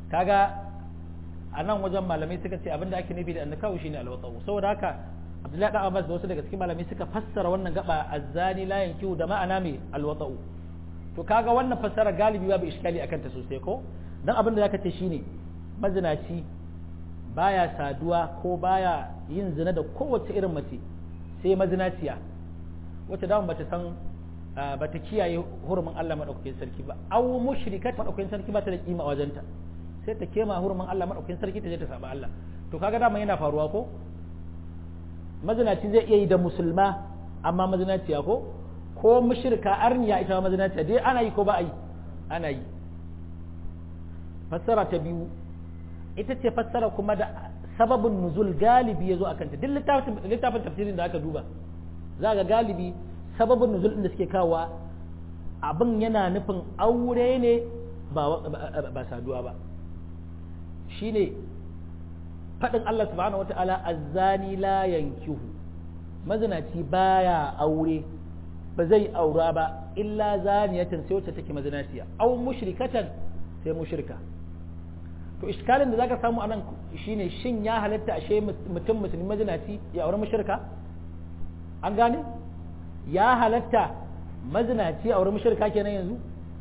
[SPEAKER 1] kaga a nan wajen malamai suka ce abinda ake nufi da annakahu shine alwata'u saboda haka Abdullahi dan Abbas da wasu daga cikin malamai suka fassara wannan gaba azzani la yankihu da ma'ana mai alwata'u to kaga wannan fassara galibi babu iskali akan ta sosai ko dan abinda zaka ce shine mazinaci baya saduwa ko baya yin zina da kowace irin mace sai mazinaciya wacce da bata san bata kiyaye hurumin Allah madaukakin sarki ba aw mushrikat madaukakin sarki ba ta da kima a wajenta sai ta kema hurumin Allah madaukakin sarki ta je ta saba Allah to kaga dama yana faruwa ko mazinaci zai iya yi da musulma amma mazinaciya ko ko mushrika arniya ita ma mazinaciya dai ana yi ko ba a yi ana yi fassara ta biyu ita ce fassara kuma da sababin nuzul galibi ya zo a kanta duk littafin littafin tafsirin da aka duba za ga galibi sababin nuzul din da suke kawowa abin yana nufin aure ne ba ba saduwa ba shine fadin Allah subhanahu wataala azzani la yankihu mazinaci baya aure ba zai aura ba illa zaniyatan sai wacce take mazinaciya aw mushrikatan sai mushrika to iskalin da zaka samu anan shine shin ya halatta ashe mutum musulmi mazinaci ya aure mushrika an gane ya halatta mazinaci ya aure mushrika kenan yanzu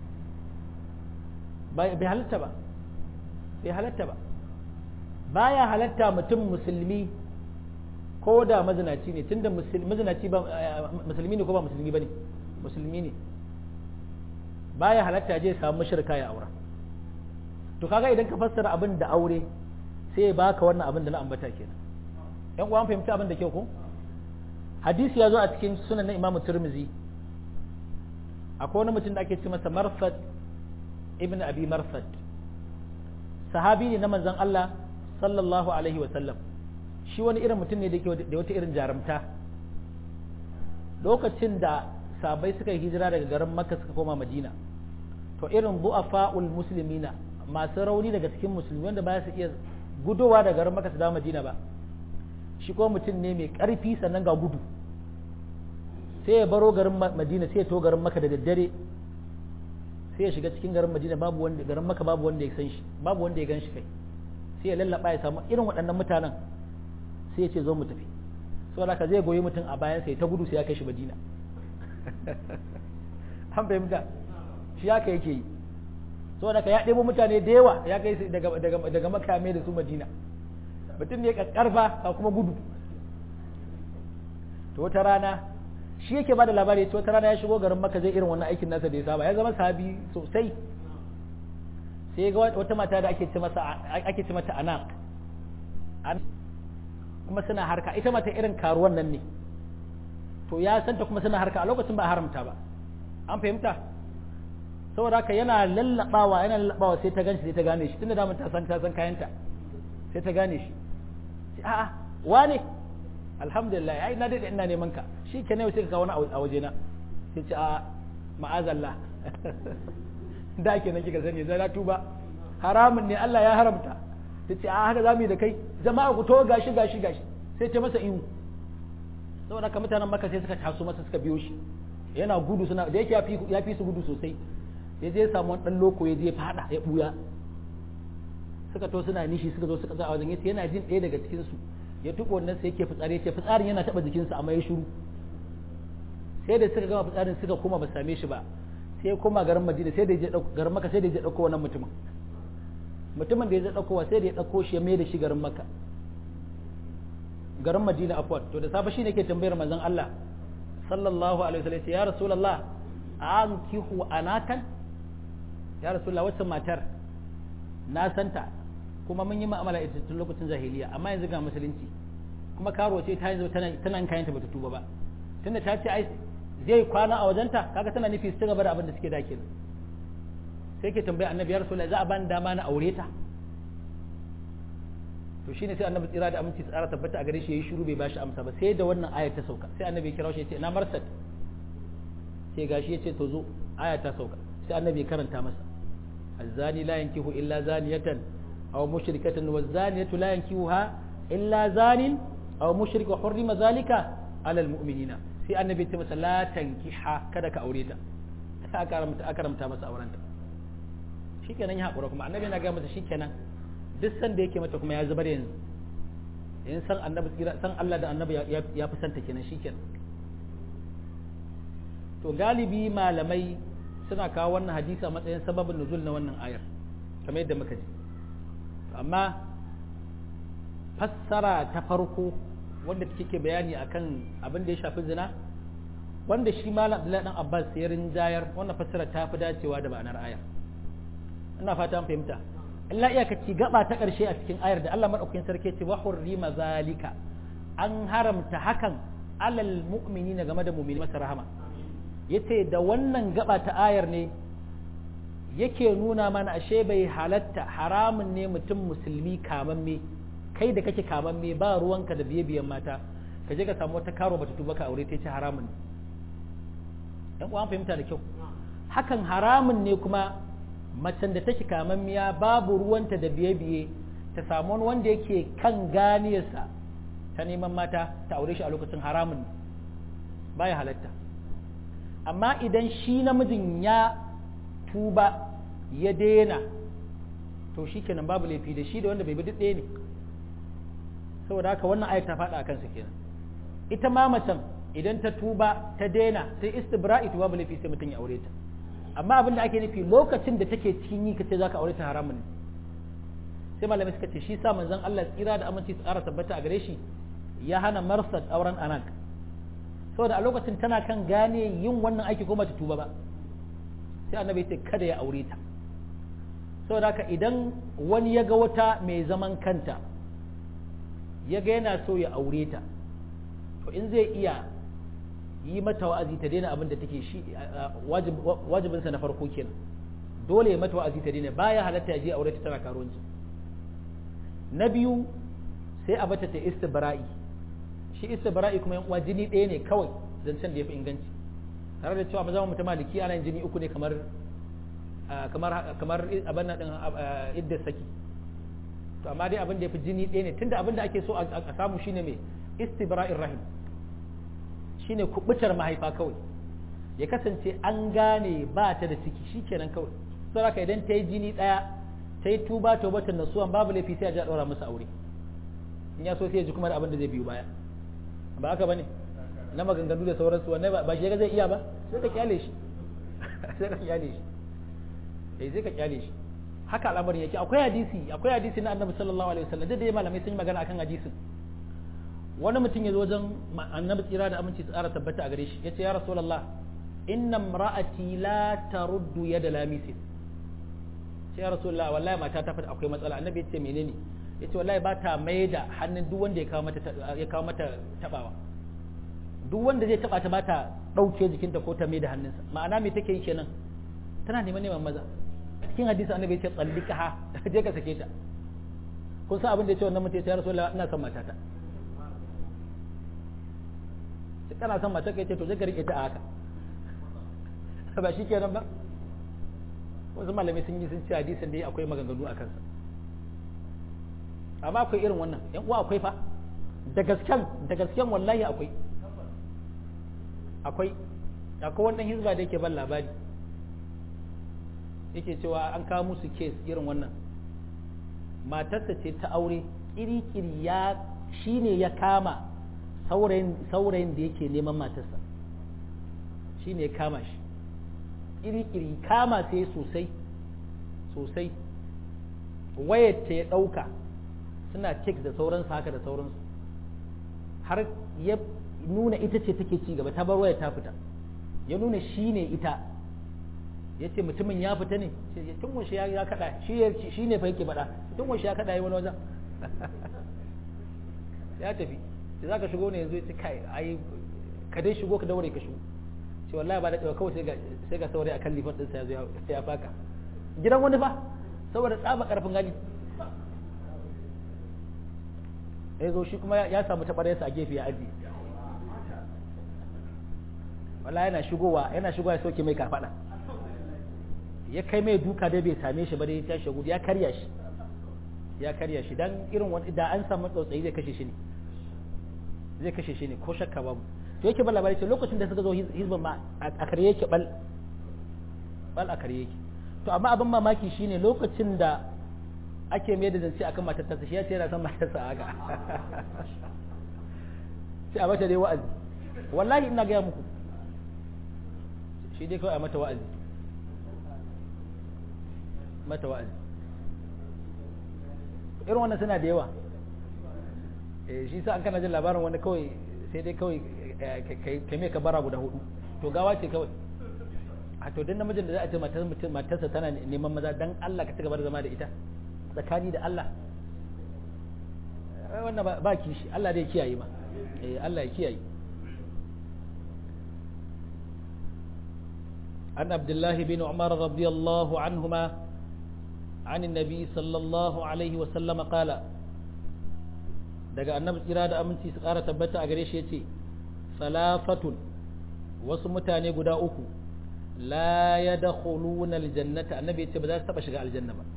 [SPEAKER 1] bai halatta ba bai halatta ba baya halatta mutum musulmi ko da mazinaci ne tunda mazinaci ba musulmi ne ko ba musulmi bane musulmi ne baya halatta je samu mushrika ya aura to kaga idan ka fassara abin da aure sai ya baka wannan abin da na ambata kenan yan uwan fahimci abin da ke ko hadisi ya zo a cikin sunan na Imam Tirmidhi akwai wani mutum da ake ce masa Marsad ibn Abi Marsad sahabi ne na manzon Allah sallallahu alaihi wa sallam shi wani irin mutum ne da ke da wata irin jarumta lokacin da sahabbai suka yi hijira daga garin Makka suka koma Madina to irin bu'afa'ul muslimina masu rauni daga cikin musulmi wanda ba su iya gudowa daga garin Makka su dawo Madina ba shi ko mutum ne mai ƙarfi sannan ga gudu sai ya baro garin Madina sai ya to garin Makka da daddare sai ya shiga cikin garin Madina babu wanda garin Makka babu wanda ya san shi babu wanda ya gan shi kai sai ya lallaba ya samu irin waɗannan mutanen sai ya ce zo mu tafi saboda haka zai goyi mutum a bayan sai ta gudu sai ya kai shi Madina an fahimta shi haka yake yi saboda ka ya ɗebo mutane da yawa ya kai daga daga daga makame da su Madina mutum ne kakkarfa ka kuma gudu to wata rana shi yake bada labari to wata rana ya shigo garin Makka zai irin wannan aikin nasa da ya saba ya zama sahabi sosai sai ga wata mata da ake ce masa ake ce mata Anaq kuma suna harka ita mata irin karuwan nan ne to ya santa kuma suna harka a lokacin ba haramta ba an fahimta saboda haka yana lallabawa yana lallabawa sai ta ganshi sai ta gane shi tunda da mun ta san ta san kayanta sai ta gane shi a'a wane alhamdulillah ai na dade ina neman ka shi ke ne sai ka kawo wani a waje na sai ce a ma'azallah da ke nan kika sani zai na tuba haramun ne Allah ya haramta sai ce a haka zamu yi da kai jama'a ku to gashi gashi gashi sai ce masa ihu saboda haka mutanen Makka sai suka taso masa suka biyo shi yana gudu suna da yake ya fi su gudu sosai ya je samu wani dan loko ya je fada ya buya suka to suna nishi suka zo suka za a wajen yace yana jin ɗaya daga cikin su ya tuko wannan sai yake fitsari yace fitsarin yana taba jikinsa amma ya shiru sai da suka gama fitsarin suka koma ba same shi ba sai koma garin Madina sai da ya je garin Makka sai da ya je dauko wannan mutumin mutumin da ya je daukowa sai da ya dauko shi ya mai da shi garin Makka garin Madina afwan to da safe shine yake tambayar manzon Allah sallallahu alaihi wasallam ya rasulullah ankihu anakan ya rasulullah wacce matar na santa kuma mun yi mu'amala ita tun lokacin jahiliya amma yanzu ga musulunci kuma karo ce ta yanzu tana tana kayanta bata tuba ba tunda ta ce ai zai kwana a wajenta kaga tana nufi su gaba da abin da suke da kenan sai ke tambaya annabi ya rasulullah za a bani dama na aure ta to shine sai annabi tsira da aminci tsara tabbata a gare shi yayi shiru bai bashi amsa ba sai da wannan ayar ta sauka sai annabi ya kira shi ya ce ina marsad sai gashi ya ce to zo aya ta sauka sai annabi ya karanta masa الزاني لا ينكح إلا زانية أو مشركة والزانية لا ينكحها إلا زان أو مشرك وحرم ذلك على المؤمنين في النبي تمس لا تنكحها كذا كأوريتا أكرمت أكرمت مس أورانتا shikenan ya haƙura kuma annabi yana ga mata shikenan duk san da yake mata kuma ya zubar yanzu in san annabi tsira san Allah da annabi ya fi santa kenan shikenan to galibi malamai suna kawo wannan hadisi a matsayin sababin nuzul na wannan ayar kamar yadda muka ji amma fassara ta farko wanda take bayani akan abin da ya shafi zina wanda shi malam Abdullahi dan Abbas ya rinjayar wannan fassara ta fi dacewa da ma'anar ayar ina fata an fahimta Allah iya kaci gaba ta ƙarshe a cikin ayar da Allah madaukakin sarki ce wa hurrima zalika an haramta hakan alal mu'minina game da mu'mini masa rahama yace da wannan gaba ta ayar ne yake nuna mana ashe bai halatta haramun ne mutum musulmi kamamme kai da kake kamamme ba ruwanka da biye biyan mata ka je ka samu wata karo bata tuba ka aure ta ce haramun ne dan uwan fahimta da kyau hakan haramun ne kuma macen da take kamammiya babu ruwanta da biye-biye ta samu wani wanda yake kan ganiyarsa ta neman mata ta aure shi a lokacin haramun baya halatta amma idan shi namijin ya tuba ya daina to shi kenan babu laifi da shi da wanda bai bi duk ɗaya ne saboda haka wannan ayat ta faɗa a kansa kenan ita ma macen idan ta tuba ta daina sai istibra'i to babu laifi sai mutum ya aure ta amma abin da ake nufi lokacin da take cikin yi kace zaka aure ta haramun ne sai malamai suka ce shi sa manzon Allah tsira da aminci tsara tabbata a gare shi ya hana marsad auren anak saboda a lokacin tana kan gane yin wannan aiki ko bata tuba ba sai annabi ya ce kada ya aure ta saboda haka idan wani ya ga wata mai zaman kanta ya ga yana so ya aure ta to in zai iya yi mata wa'azi ta daina abin da take shi wajibinsa na farko kenan dole ya mata wa'azi ta daina baya halatta ya je aure ta tana karuwanci na biyu sai a bata ta istibra'i shi istibra'i kuma yan uwa jini ɗaya ne kawai zancen da ya fi inganci tare da cewa maza mutum maliki ana yin jini uku ne kamar kamar kamar abin nan din idda saki to amma dai abin da ya fi jini ɗaya ne tunda abin da ake so a samu shine mai istibra'ir rahim shine kubutar mahaifa kawai ya kasance an gane ba ta da ciki shikenan kawai saboda idan ta yi jini daya ta yi tuba tawbatan nasuwan babu laifi sai a ji a daura masa aure in ya so sai ya ji kuma da abin da zai biyo baya ba haka bane na maganganu da sauransu wannan ba shi ga zai iya ba sai ka kyale shi sai ka kyale shi eh sai ka kyale shi haka al'amarin yake akwai hadisi akwai hadisi na Annabi sallallahu alaihi wasallam da dai malamai sun yi magana akan hadisin wani mutum ya zo wajen annabi tsira da aminci tsara tabbata a gare shi ya ce ya rasulallah inna imra'ati la taruddu yada lamisin sai ya rasulallah wallahi mata ta fata akwai matsala annabi ya ce menene ya ce wallahi ba ta mai da hannun duk wanda ya kawo mata ya kawo mata tabawa duk wanda zai taba ta ba ta dauke jikinta ko ta mai da hannunsa ma'ana me take yi kenan tana neman neman maza cikin hadisi annabi ya ce tsallikaha je ka sake ta kun san abin da ya ce wannan mutum ya ce ya rasulallah ina son matata kana son mace kai ce to zai ka rike ta a haka ba shi kenan ba wasu malamai sun yi sun ci hadisin da akwai maganganu a kansa amma akwai irin wannan yan uwa akwai fa da gasken da gasken wallahi akwai akwai akwai wannan hizba da yake ban labari yake cewa an kawo musu kes irin wannan matarsa ce ta aure kiri-kiri ya shine ya kama saurayin da yake neman matarsa shi ne kama shi ƙiri-ƙiri kama sai sosai sosai wayar ta ya ɗauka suna cek da sauransu haka da sauransu har ya nuna ita ce take ci gaba ta bar wayar ta fita ya nuna shi ne ita ya ce mutumin ya fita ne tun washe ya kaɗa shi ne fa yake faɗa tun washe ya kaɗa yi wani wajen ya tafi da za ka shigo ne yanzu ya kai ai ka dai shigo ka daure ka shigo ce wallahi ba da tsawa kawai sai ga saurayi akan lifan ɗinsa ya zo ya faka gidan wani fa saboda tsaba karfin gani ya zo shi kuma ya samu taɓararsa a gefe ya ajiye wallahi yana shigowa yana shigowa ya soke mai kafaɗa ya kai mai duka dai bai same shi ba dai ya shigo ya karya shi ya karya shi dan irin wani da an samu tsautsayi zai kashe shi ne zai kashe shi ne ko shakka babu to yake ban labari ce lokacin da suka zo hizban ma a kare yake bal bal a kare yake to amma abin mamaki shine lokacin da ake mai da zance akan matar tasa shi ya ce yana son matarsa haka sai a mata dai wa'azi wallahi ina gaya muku shi dai kawai a mata wa'azi mata wa'azi irin wannan suna da yawa shi sa an kana jin labarin wanda kawai sai dai kawai kai mai ka bara guda hudu to gawa ce kawai a to dan namijin da za a ce matarsa tana neman maza dan Allah ka ci gaba da zama da ita tsakani da Allah wannan ba kishi Allah dai kiyaye ma eh Allah ya kiyaye an Abdullahi bin Umar radiyallahu anhuma عن النبي صلى الله عليه وسلم قال daga annabi tsira da aminci su ƙara tabbata a gare shi yace salafatun wasu mutane guda uku la yadkhuluna aljannata annabi yace ba za su taba shiga aljanna ba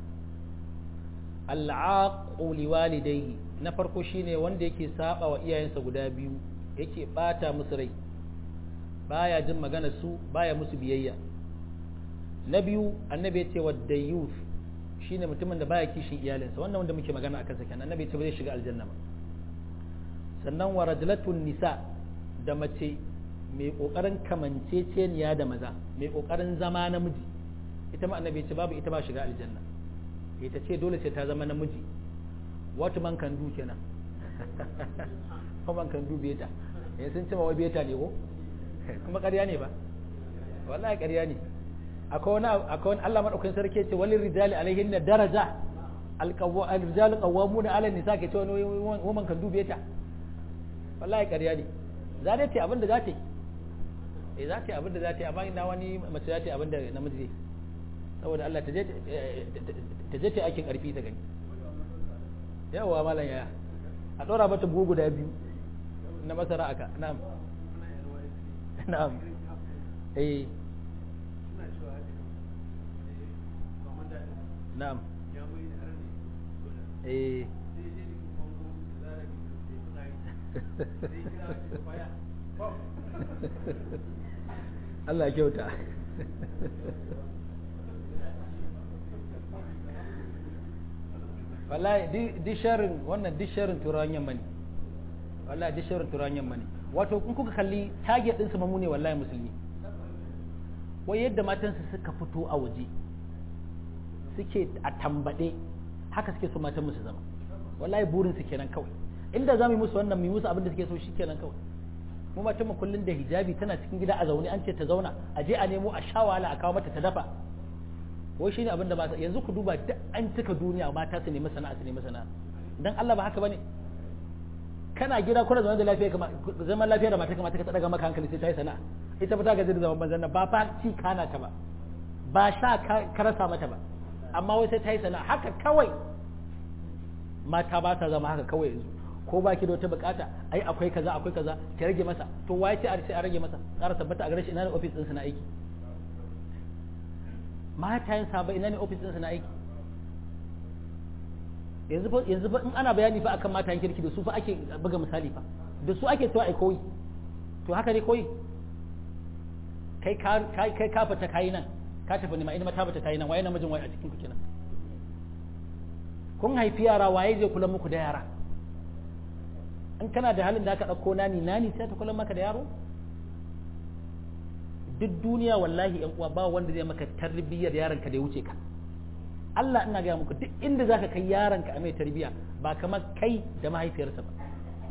[SPEAKER 1] al'aqu liwalidayhi na farko shine wanda yake saba wa iyayensa guda biyu yake bata musu rai baya jin magana su baya musu biyayya na biyu annabi yace wadda youth shine mutumin da baya kishin iyalinsa wannan wanda muke magana akan sa kenan annabi yace ba zai shiga aljanna ba sannan wa rajlatun nisa da mace mai kokarin kamanceceniya da maza mai kokarin zama namiji ita ma annabi ce babu ita ba shiga aljanna ita ce dole sai ta zama namiji what man can do kenan man can do beta eh sun ce ma wai beta ne ko kuma ƙarya ne ba wallahi ƙarya ne akwai wani akwai wani Allah madaukakin sarki ce walil rijali alaihinna daraja alqawwa alrijalu qawwamuna ala nisa ke ce wani woman can do beta wallahi ƙarya ne za ta yi abin da za ta yi eh za ta yi abin da za ta yi amma ina wani mace za ta yi abin da namiji zai saboda Allah ta je ta je ta aikin ƙarfi ta gani yawa malam yaya a ɗora mata bugu guda biyu na masara aka na'am na'am eh na'am eh Allah ya kyauta wallahi disharin wannan disharin turawan yamma ne wallahi disharin turawan yamma ne wato kun kuka kalli target din su mamu ne wallahi musulmi wai yadda matansu suka fito a waje suke a tambade haka suke so matan musu zama wallahi burin su kenan kawai inda za mu yi musu wannan mu yi musu abin da suke so shi kenan kawai mu matan mu kullun da hijabi tana cikin gida a zaune an ce ta zauna a je a nemo a sha wahala a kawo mata ta dafa wai shine abin da ba yanzu ku duba duk an cika duniya mata su nemi sana'a su nemi sana'a dan Allah ba haka bane kana gida kuna zaman da lafiya kama zaman lafiya da mata kamata ka daga maka hankali sai ta yi sana'a ita ba ta gaji da zaman banzan ba fa ci kana ta ba ba sha ka rasa mata ba amma wai sai ta yi sana'a haka kawai mata ba ta zama haka kawai yanzu ko ba ki da wata bukata ai akwai kaza akwai kaza ki rage masa to waye ce a sai a rage masa tsara tabbata a gare shi ina ne office din sa na aiki mata yin saba ina ne office din sa na aiki yanzu fa yanzu fa in ana bayani fa akan mata kirki da su fa ake buga misali fa da su ake cewa ai koyi to haka ne koyi kai ka kai ka fata kai nan ka tafi ne ma ina mata bata kai nan waye namijin waye a cikin ku kenan kun haifi yara waye zai kula muku da yara in kana da halin da aka ɗauko nani nani sai ta kula maka da yaro duk duniya wallahi yan uwa ba wanda zai maka tarbiyyar yaronka da ya wuce ka Allah ina gaya muku duk inda zaka kai yaronka a mai tarbiyya ba kamar kai da mahaifiyarsa ba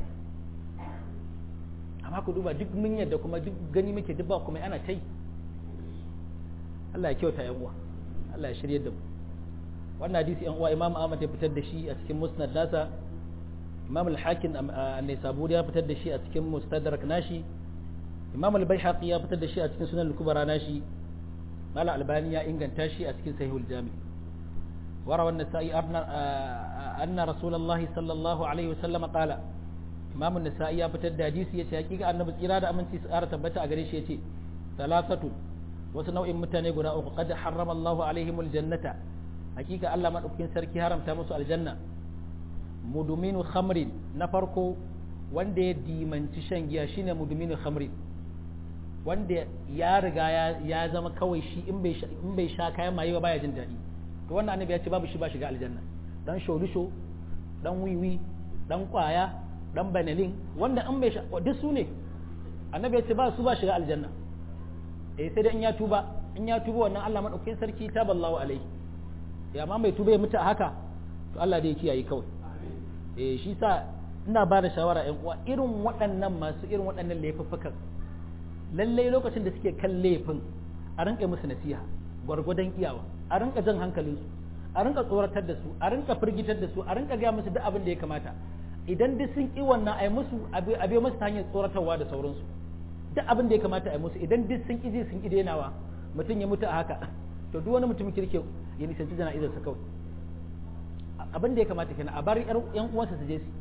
[SPEAKER 1] amma ku duba duk mun yadda kuma duk gani muke duk ba kuma ana ta yi Allah ya kyauta yan uwa Allah ya shirye da mu wannan hadisi yan uwa Imam Ahmad ya fitar da shi a cikin Musnad nasa Imam al-Hakim an-Naisaburi ya fitar da shi a cikin Mustadrak nashi Imam al-Baihaqi ya fitar da shi a cikin Sunan al-Kubra nashi Mala Albani ya inganta shi a cikin Sahih al-Jami wara wannan sai anna anna Rasulullahi sallallahu alaihi wasallam qala Imam an-Nasa'i ya fitar da hadisi yace hakika annabi tsira da aminci su ƙara tabbata a gare shi yace salasatu wasu nau'in mutane guda uku qad harrama Allahu alaihimul jannata hakika Allah madaukakin sarki haramta musu aljanna muduminu khamrin na farko wanda ya dimanci shan giya shine muduminu khamrin wanda ya riga ya zama kawai shi in bai sha kayan maye ba baya jin daɗi to wannan annabi ya ce babu shi ba shiga aljanna dan sholisho dan wiwi dan kwaya dan banalin wanda in bai sha duk su ne annabi ya ce ba su ba shiga aljanna eh sai dai in ya tuba in ya tuba wannan Allah madaukakin sarki taballahu alaihi ya ma mai tuba ya mutu a haka to Allah dai ya kiyaye kawai eh shi sa ina ba da shawara ƴan uwa irin waɗannan masu irin waɗannan laifuffukan lallai lokacin da suke kan laifin a rinka musu nasiha gwargwadon iyawa a rinka jan hankalinsu a rinka tsoratar da su a rinka firgitar da su a rinka gaya musu duk abin da ya kamata idan duk sun ƙi wannan a yi musu abe musu ta hanyar tsoratarwa da sauransu duk abin da ya kamata a yi musu idan duk sun ƙi ji sun ƙi denawa mutum ya mutu a haka to duk wani mutum kirke ya nisanci jana'izarsa kawai abin da ya kamata kenan a bar yan uwansa su je su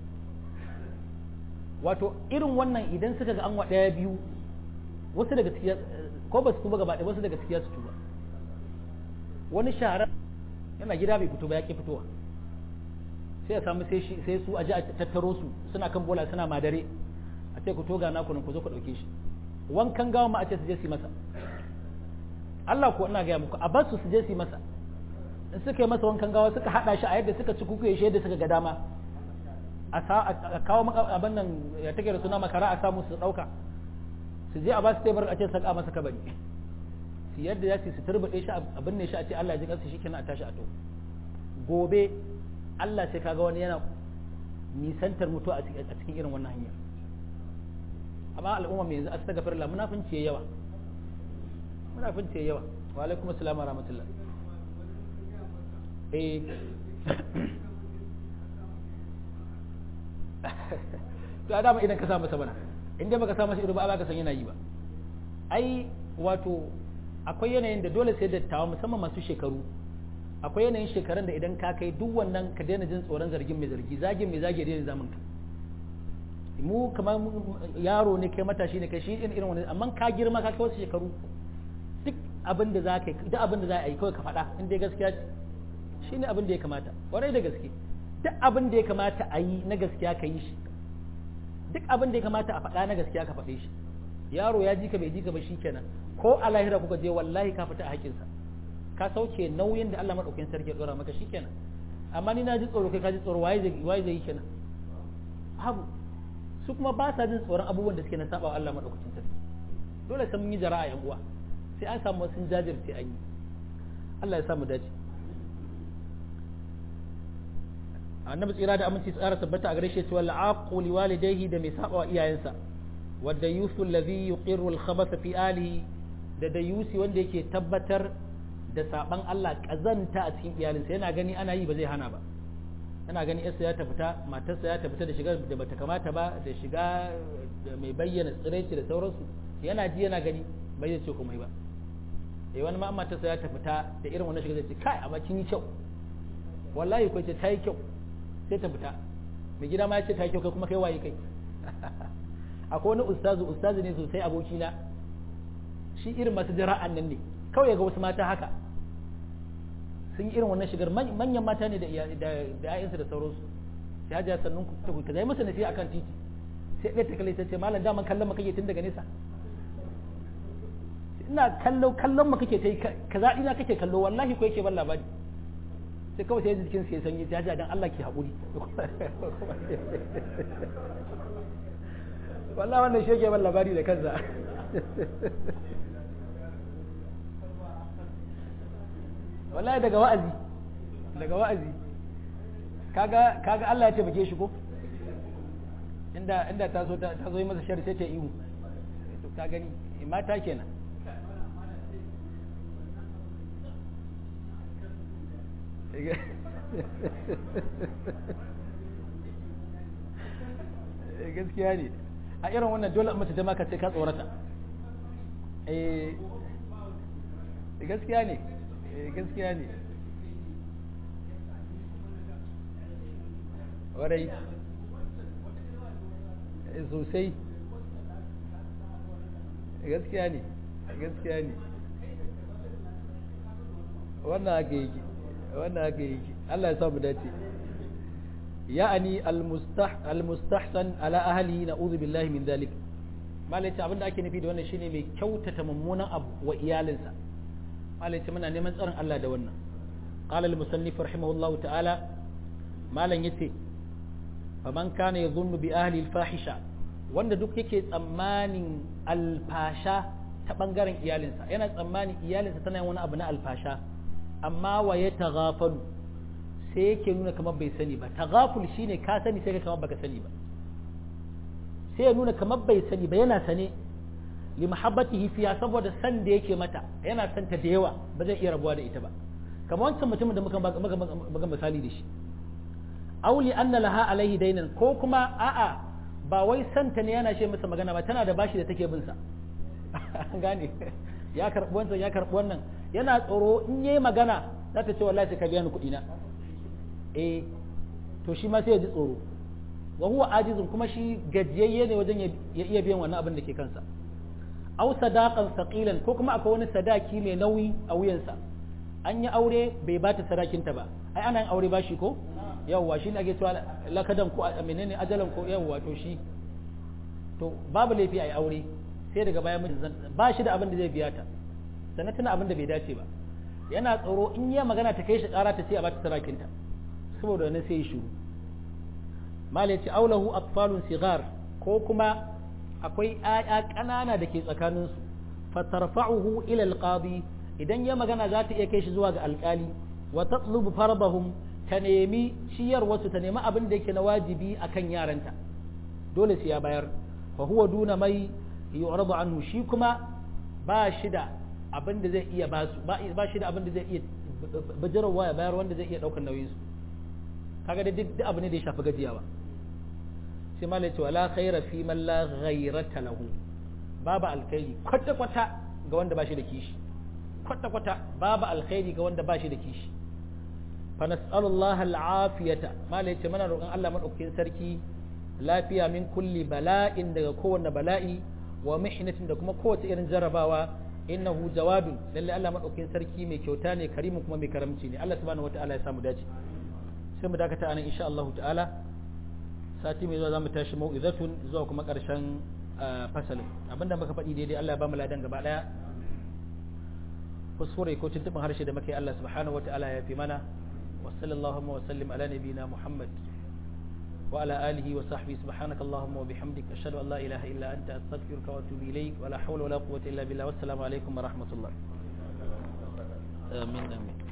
[SPEAKER 1] wato irin wannan idan suka ga an wa ɗaya biyu wasu daga cikin ko ba su tuba gaba ɗaya wasu daga cikin su tuba wani shahara yana gida bai fito ba ya ki fitowa sai ya samu sai su aji a tattaro su suna kan bola suna madare a ce ku toga na ku ku zo ku ɗauke shi wankan gawa ma a ce su je su yi masa Allah ko ina gaya muku a bar su su je su yi masa in suka yi masa wankan gawa suka haɗa shi a yadda suka ci kuku ya shi yadda suka ga dama a kawo abin nan ya take da suna makara a samu su ɗauka su je a ba su taibar a ce saka masa kabari su yadda ya ce su turbaɗe shi abin ne shi a ce Allah ya ji kansu shikenan a tashi a to gobe Allah sai kaga wani yana nisantar mutuwa a cikin irin wannan hanyar amma al'umma mai yanzu astaghfirullah munafinci yayi yawa munafinci yayi yawa wa alaikum assalam wa rahmatullah eh to a dama idan ka sa masa bana inda baka sa masa ido ba ba ka san yana yi ba ai wato akwai yanayin da dole sai dattawa musamman masu shekaru akwai yanayin shekarun da idan ka kai duk wannan ka daina jin tsoron zargin mai zargi zagin mai zagi daina zamun ka mu kamar yaro ne kai matashi ne kai shi irin irin wannan amma ka girma ka kai wasu shekaru duk abin da za ka yi duk abin da za a yi kawai ka faɗa in dai gaskiya ce shine abin da ya kamata warai da gaske duk abin da ya kamata a yi na gaskiya ka yi shi duk abin da ya kamata a faɗa na gaskiya ka faɗe shi yaro ya ji ka bai ji ka ba shikenan ko a lahira kuka je wallahi ka fita a haƙinsa ka sauke nauyin da Allah madaukakin sarki ya dora maka shikenan amma ni na ji tsoro kai ka ji tsoro waye zai waye zai yi kenan babu su kuma ba sa jin tsoron abubuwan da suke na saba wa Allah madaukakin sarki dole sai mun yi jara'a yan uwa sai an samu sun jajirce an yi Allah ya samu dace annabi tsira da aminci tsara tabbata a gare shi cewa la'aqu liwalidayhi da mai saba wa iyayensa wadda yusu allazi yuqirru al-khabatha fi alihi da da yusi wanda yake tabbatar da saban Allah kazanta a cikin iyalinsa yana gani ana yi ba zai hana ba yana gani yarsa ya tafita matarsa ya tafita da shiga da bata kamata ba da shiga da mai bayyana tsiraici da sauransu yana ji yana gani bai zai ce komai ba eh wani ma matarsa ya tafita da irin wannan shiga zai ce kai amma kin yi kyau wallahi ko ce ta yi kyau sai ta fita mai gida ma ya ce ta yi kyau kai kuma kai waye kai akwai wani ustazu ustazu ne sosai abokina shi irin masu jara'an nan ne kawai ga wasu mata haka sun yi irin wannan shigar manyan mata ne da ya'yansu da sauransu sai hajiya sannan ku ka zai masa nasiha akan titi sai ɗaya ta kalle ta ce malam daman kallon mu kake tun daga nesa ina kallo kallon mu kake tai kaza ina kake kallo wallahi ko yake ban labari sai kawai sai jikin sai sanyi ta hajiya dan Allah ki haƙuri wallahi wannan shi yake ban labari da kansa wallahi daga wa'azi daga wa'azi kaga kaga Allah ya taimake shi ko inda inda ta zo ta zo yi masa shari sai ta ihu to ka gani mata kenan gaskiya ne a irin wannan dole mace ta maka sai ka tsorata eh gaskiya ne gaskiya ne warai sosai gaskiya ne gaskiya ne wannan haka yake wannan haka yake Allah ya samu dace ya'ani al-mustahsan ala ahlihi na'udhu billahi min dhalik malai ce abinda ake nufi da wannan shine mai kyautata mummunan abu wa iyalinsa malai ce muna neman tsarin Allah da wannan qala al-musannif rahimahullahu ta'ala malan yace faman kana yadhunnu bi ahli al-fahisha wanda duk yake tsammanin alfasha ta bangaren iyalinsa yana tsammanin iyalinsa tana yin wani abu na alfasha amma wa ya taghafalu sai yake nuna kamar bai sani ba taghaful shine ka sani sai ka kamar baka sani ba sai ya nuna kamar bai sani ba yana sane li mahabbatihi fiya saboda san da yake mata yana san ta da yawa ba zai iya rabuwa da ita ba kamar wancan mutumin da muka muka misali da shi auli anna laha alaihi dainan ko kuma a'a ba wai santa ne yana ce masa magana ba tana da bashi da take bin sa gane ya karbi wancan ya karbi wannan yana tsoro in yayi magana za ta ce wallahi sai ka biya ni kuɗi na eh to shi ma sai ya ji tsoro wa huwa ajizun kuma shi gajiyayye ne wajen ya iya biyan wannan abin da ke kansa aw sadaqan saqilan ko kuma akwai wani sadaki mai nauyi a wuyansa an yi aure bai bata sadakinta ba ai ana yin aure bashi ko yawwa shi ne ake cewa lakadan ko menene ajalan ko yawwa to shi to babu laifi a yi aure sai daga baya mijin ba shi da abin da zai biya ta sannan tana abin da bai dace ba yana tsoro in ya magana ta kai shi kara ta ce a bata sarakinta saboda wannan sai ya shiru mala yace aulahu atfalun sigar ko kuma akwai aya kanana da ke tsakanin su fatarfa'uhu ila alqadi idan ya magana za ta iya kai shi zuwa ga alkali wa tatlubu fardahum ta nemi ciyar wasu ta nemi abin da yake na wajibi akan yaranta dole sai ya bayar fa huwa duna mai yu'radu anhu shi kuma ba shi da abin da zai iya basu ba shi da abin da zai iya bajirwa ya bayar wanda zai iya daukar nauyin su kaga da duk abin da ya shafi gajiyawa sai ma lai ce wala khaira fi man la ghayrata lahu babu alkhairi kwata kwata ga wanda ba shi da kishi kwata kwata babu alkhairi ga wanda ba shi da kishi fa nas'alullaha al'afiyata ma lai ce mana roƙon Allah madaukakin sarki lafiya min kulli bala'in daga kowanne bala'i wa mihnatin da kuma kowace irin jarrabawa innahu jawadun lalle Allah madaukakin sarki mai kyauta ne karimin kuma mai karamci ne Allah subhanahu wataala ya samu dace sai mu dakata anan insha Allah ta'ala sati mai zuwa zamu tashi mau'izatun zuwa kuma karshen fasalin abinda muka faɗi daidai Allah ya ba mu ladan gaba daya kuskure ko tuntuɓin harshe da muka yi Allah subhanahu wataala ya fi mana wa sallallahu wa sallim ala nabiyina Muhammad وعلى آله وصحبه سبحانك اللهم وبحمدك أشهد أن لا إله إلا أنت أستغفرك وأتوب إليك ولا حول ولا قوة إلا بالله والسلام عليكم ورحمة الله آمين آمين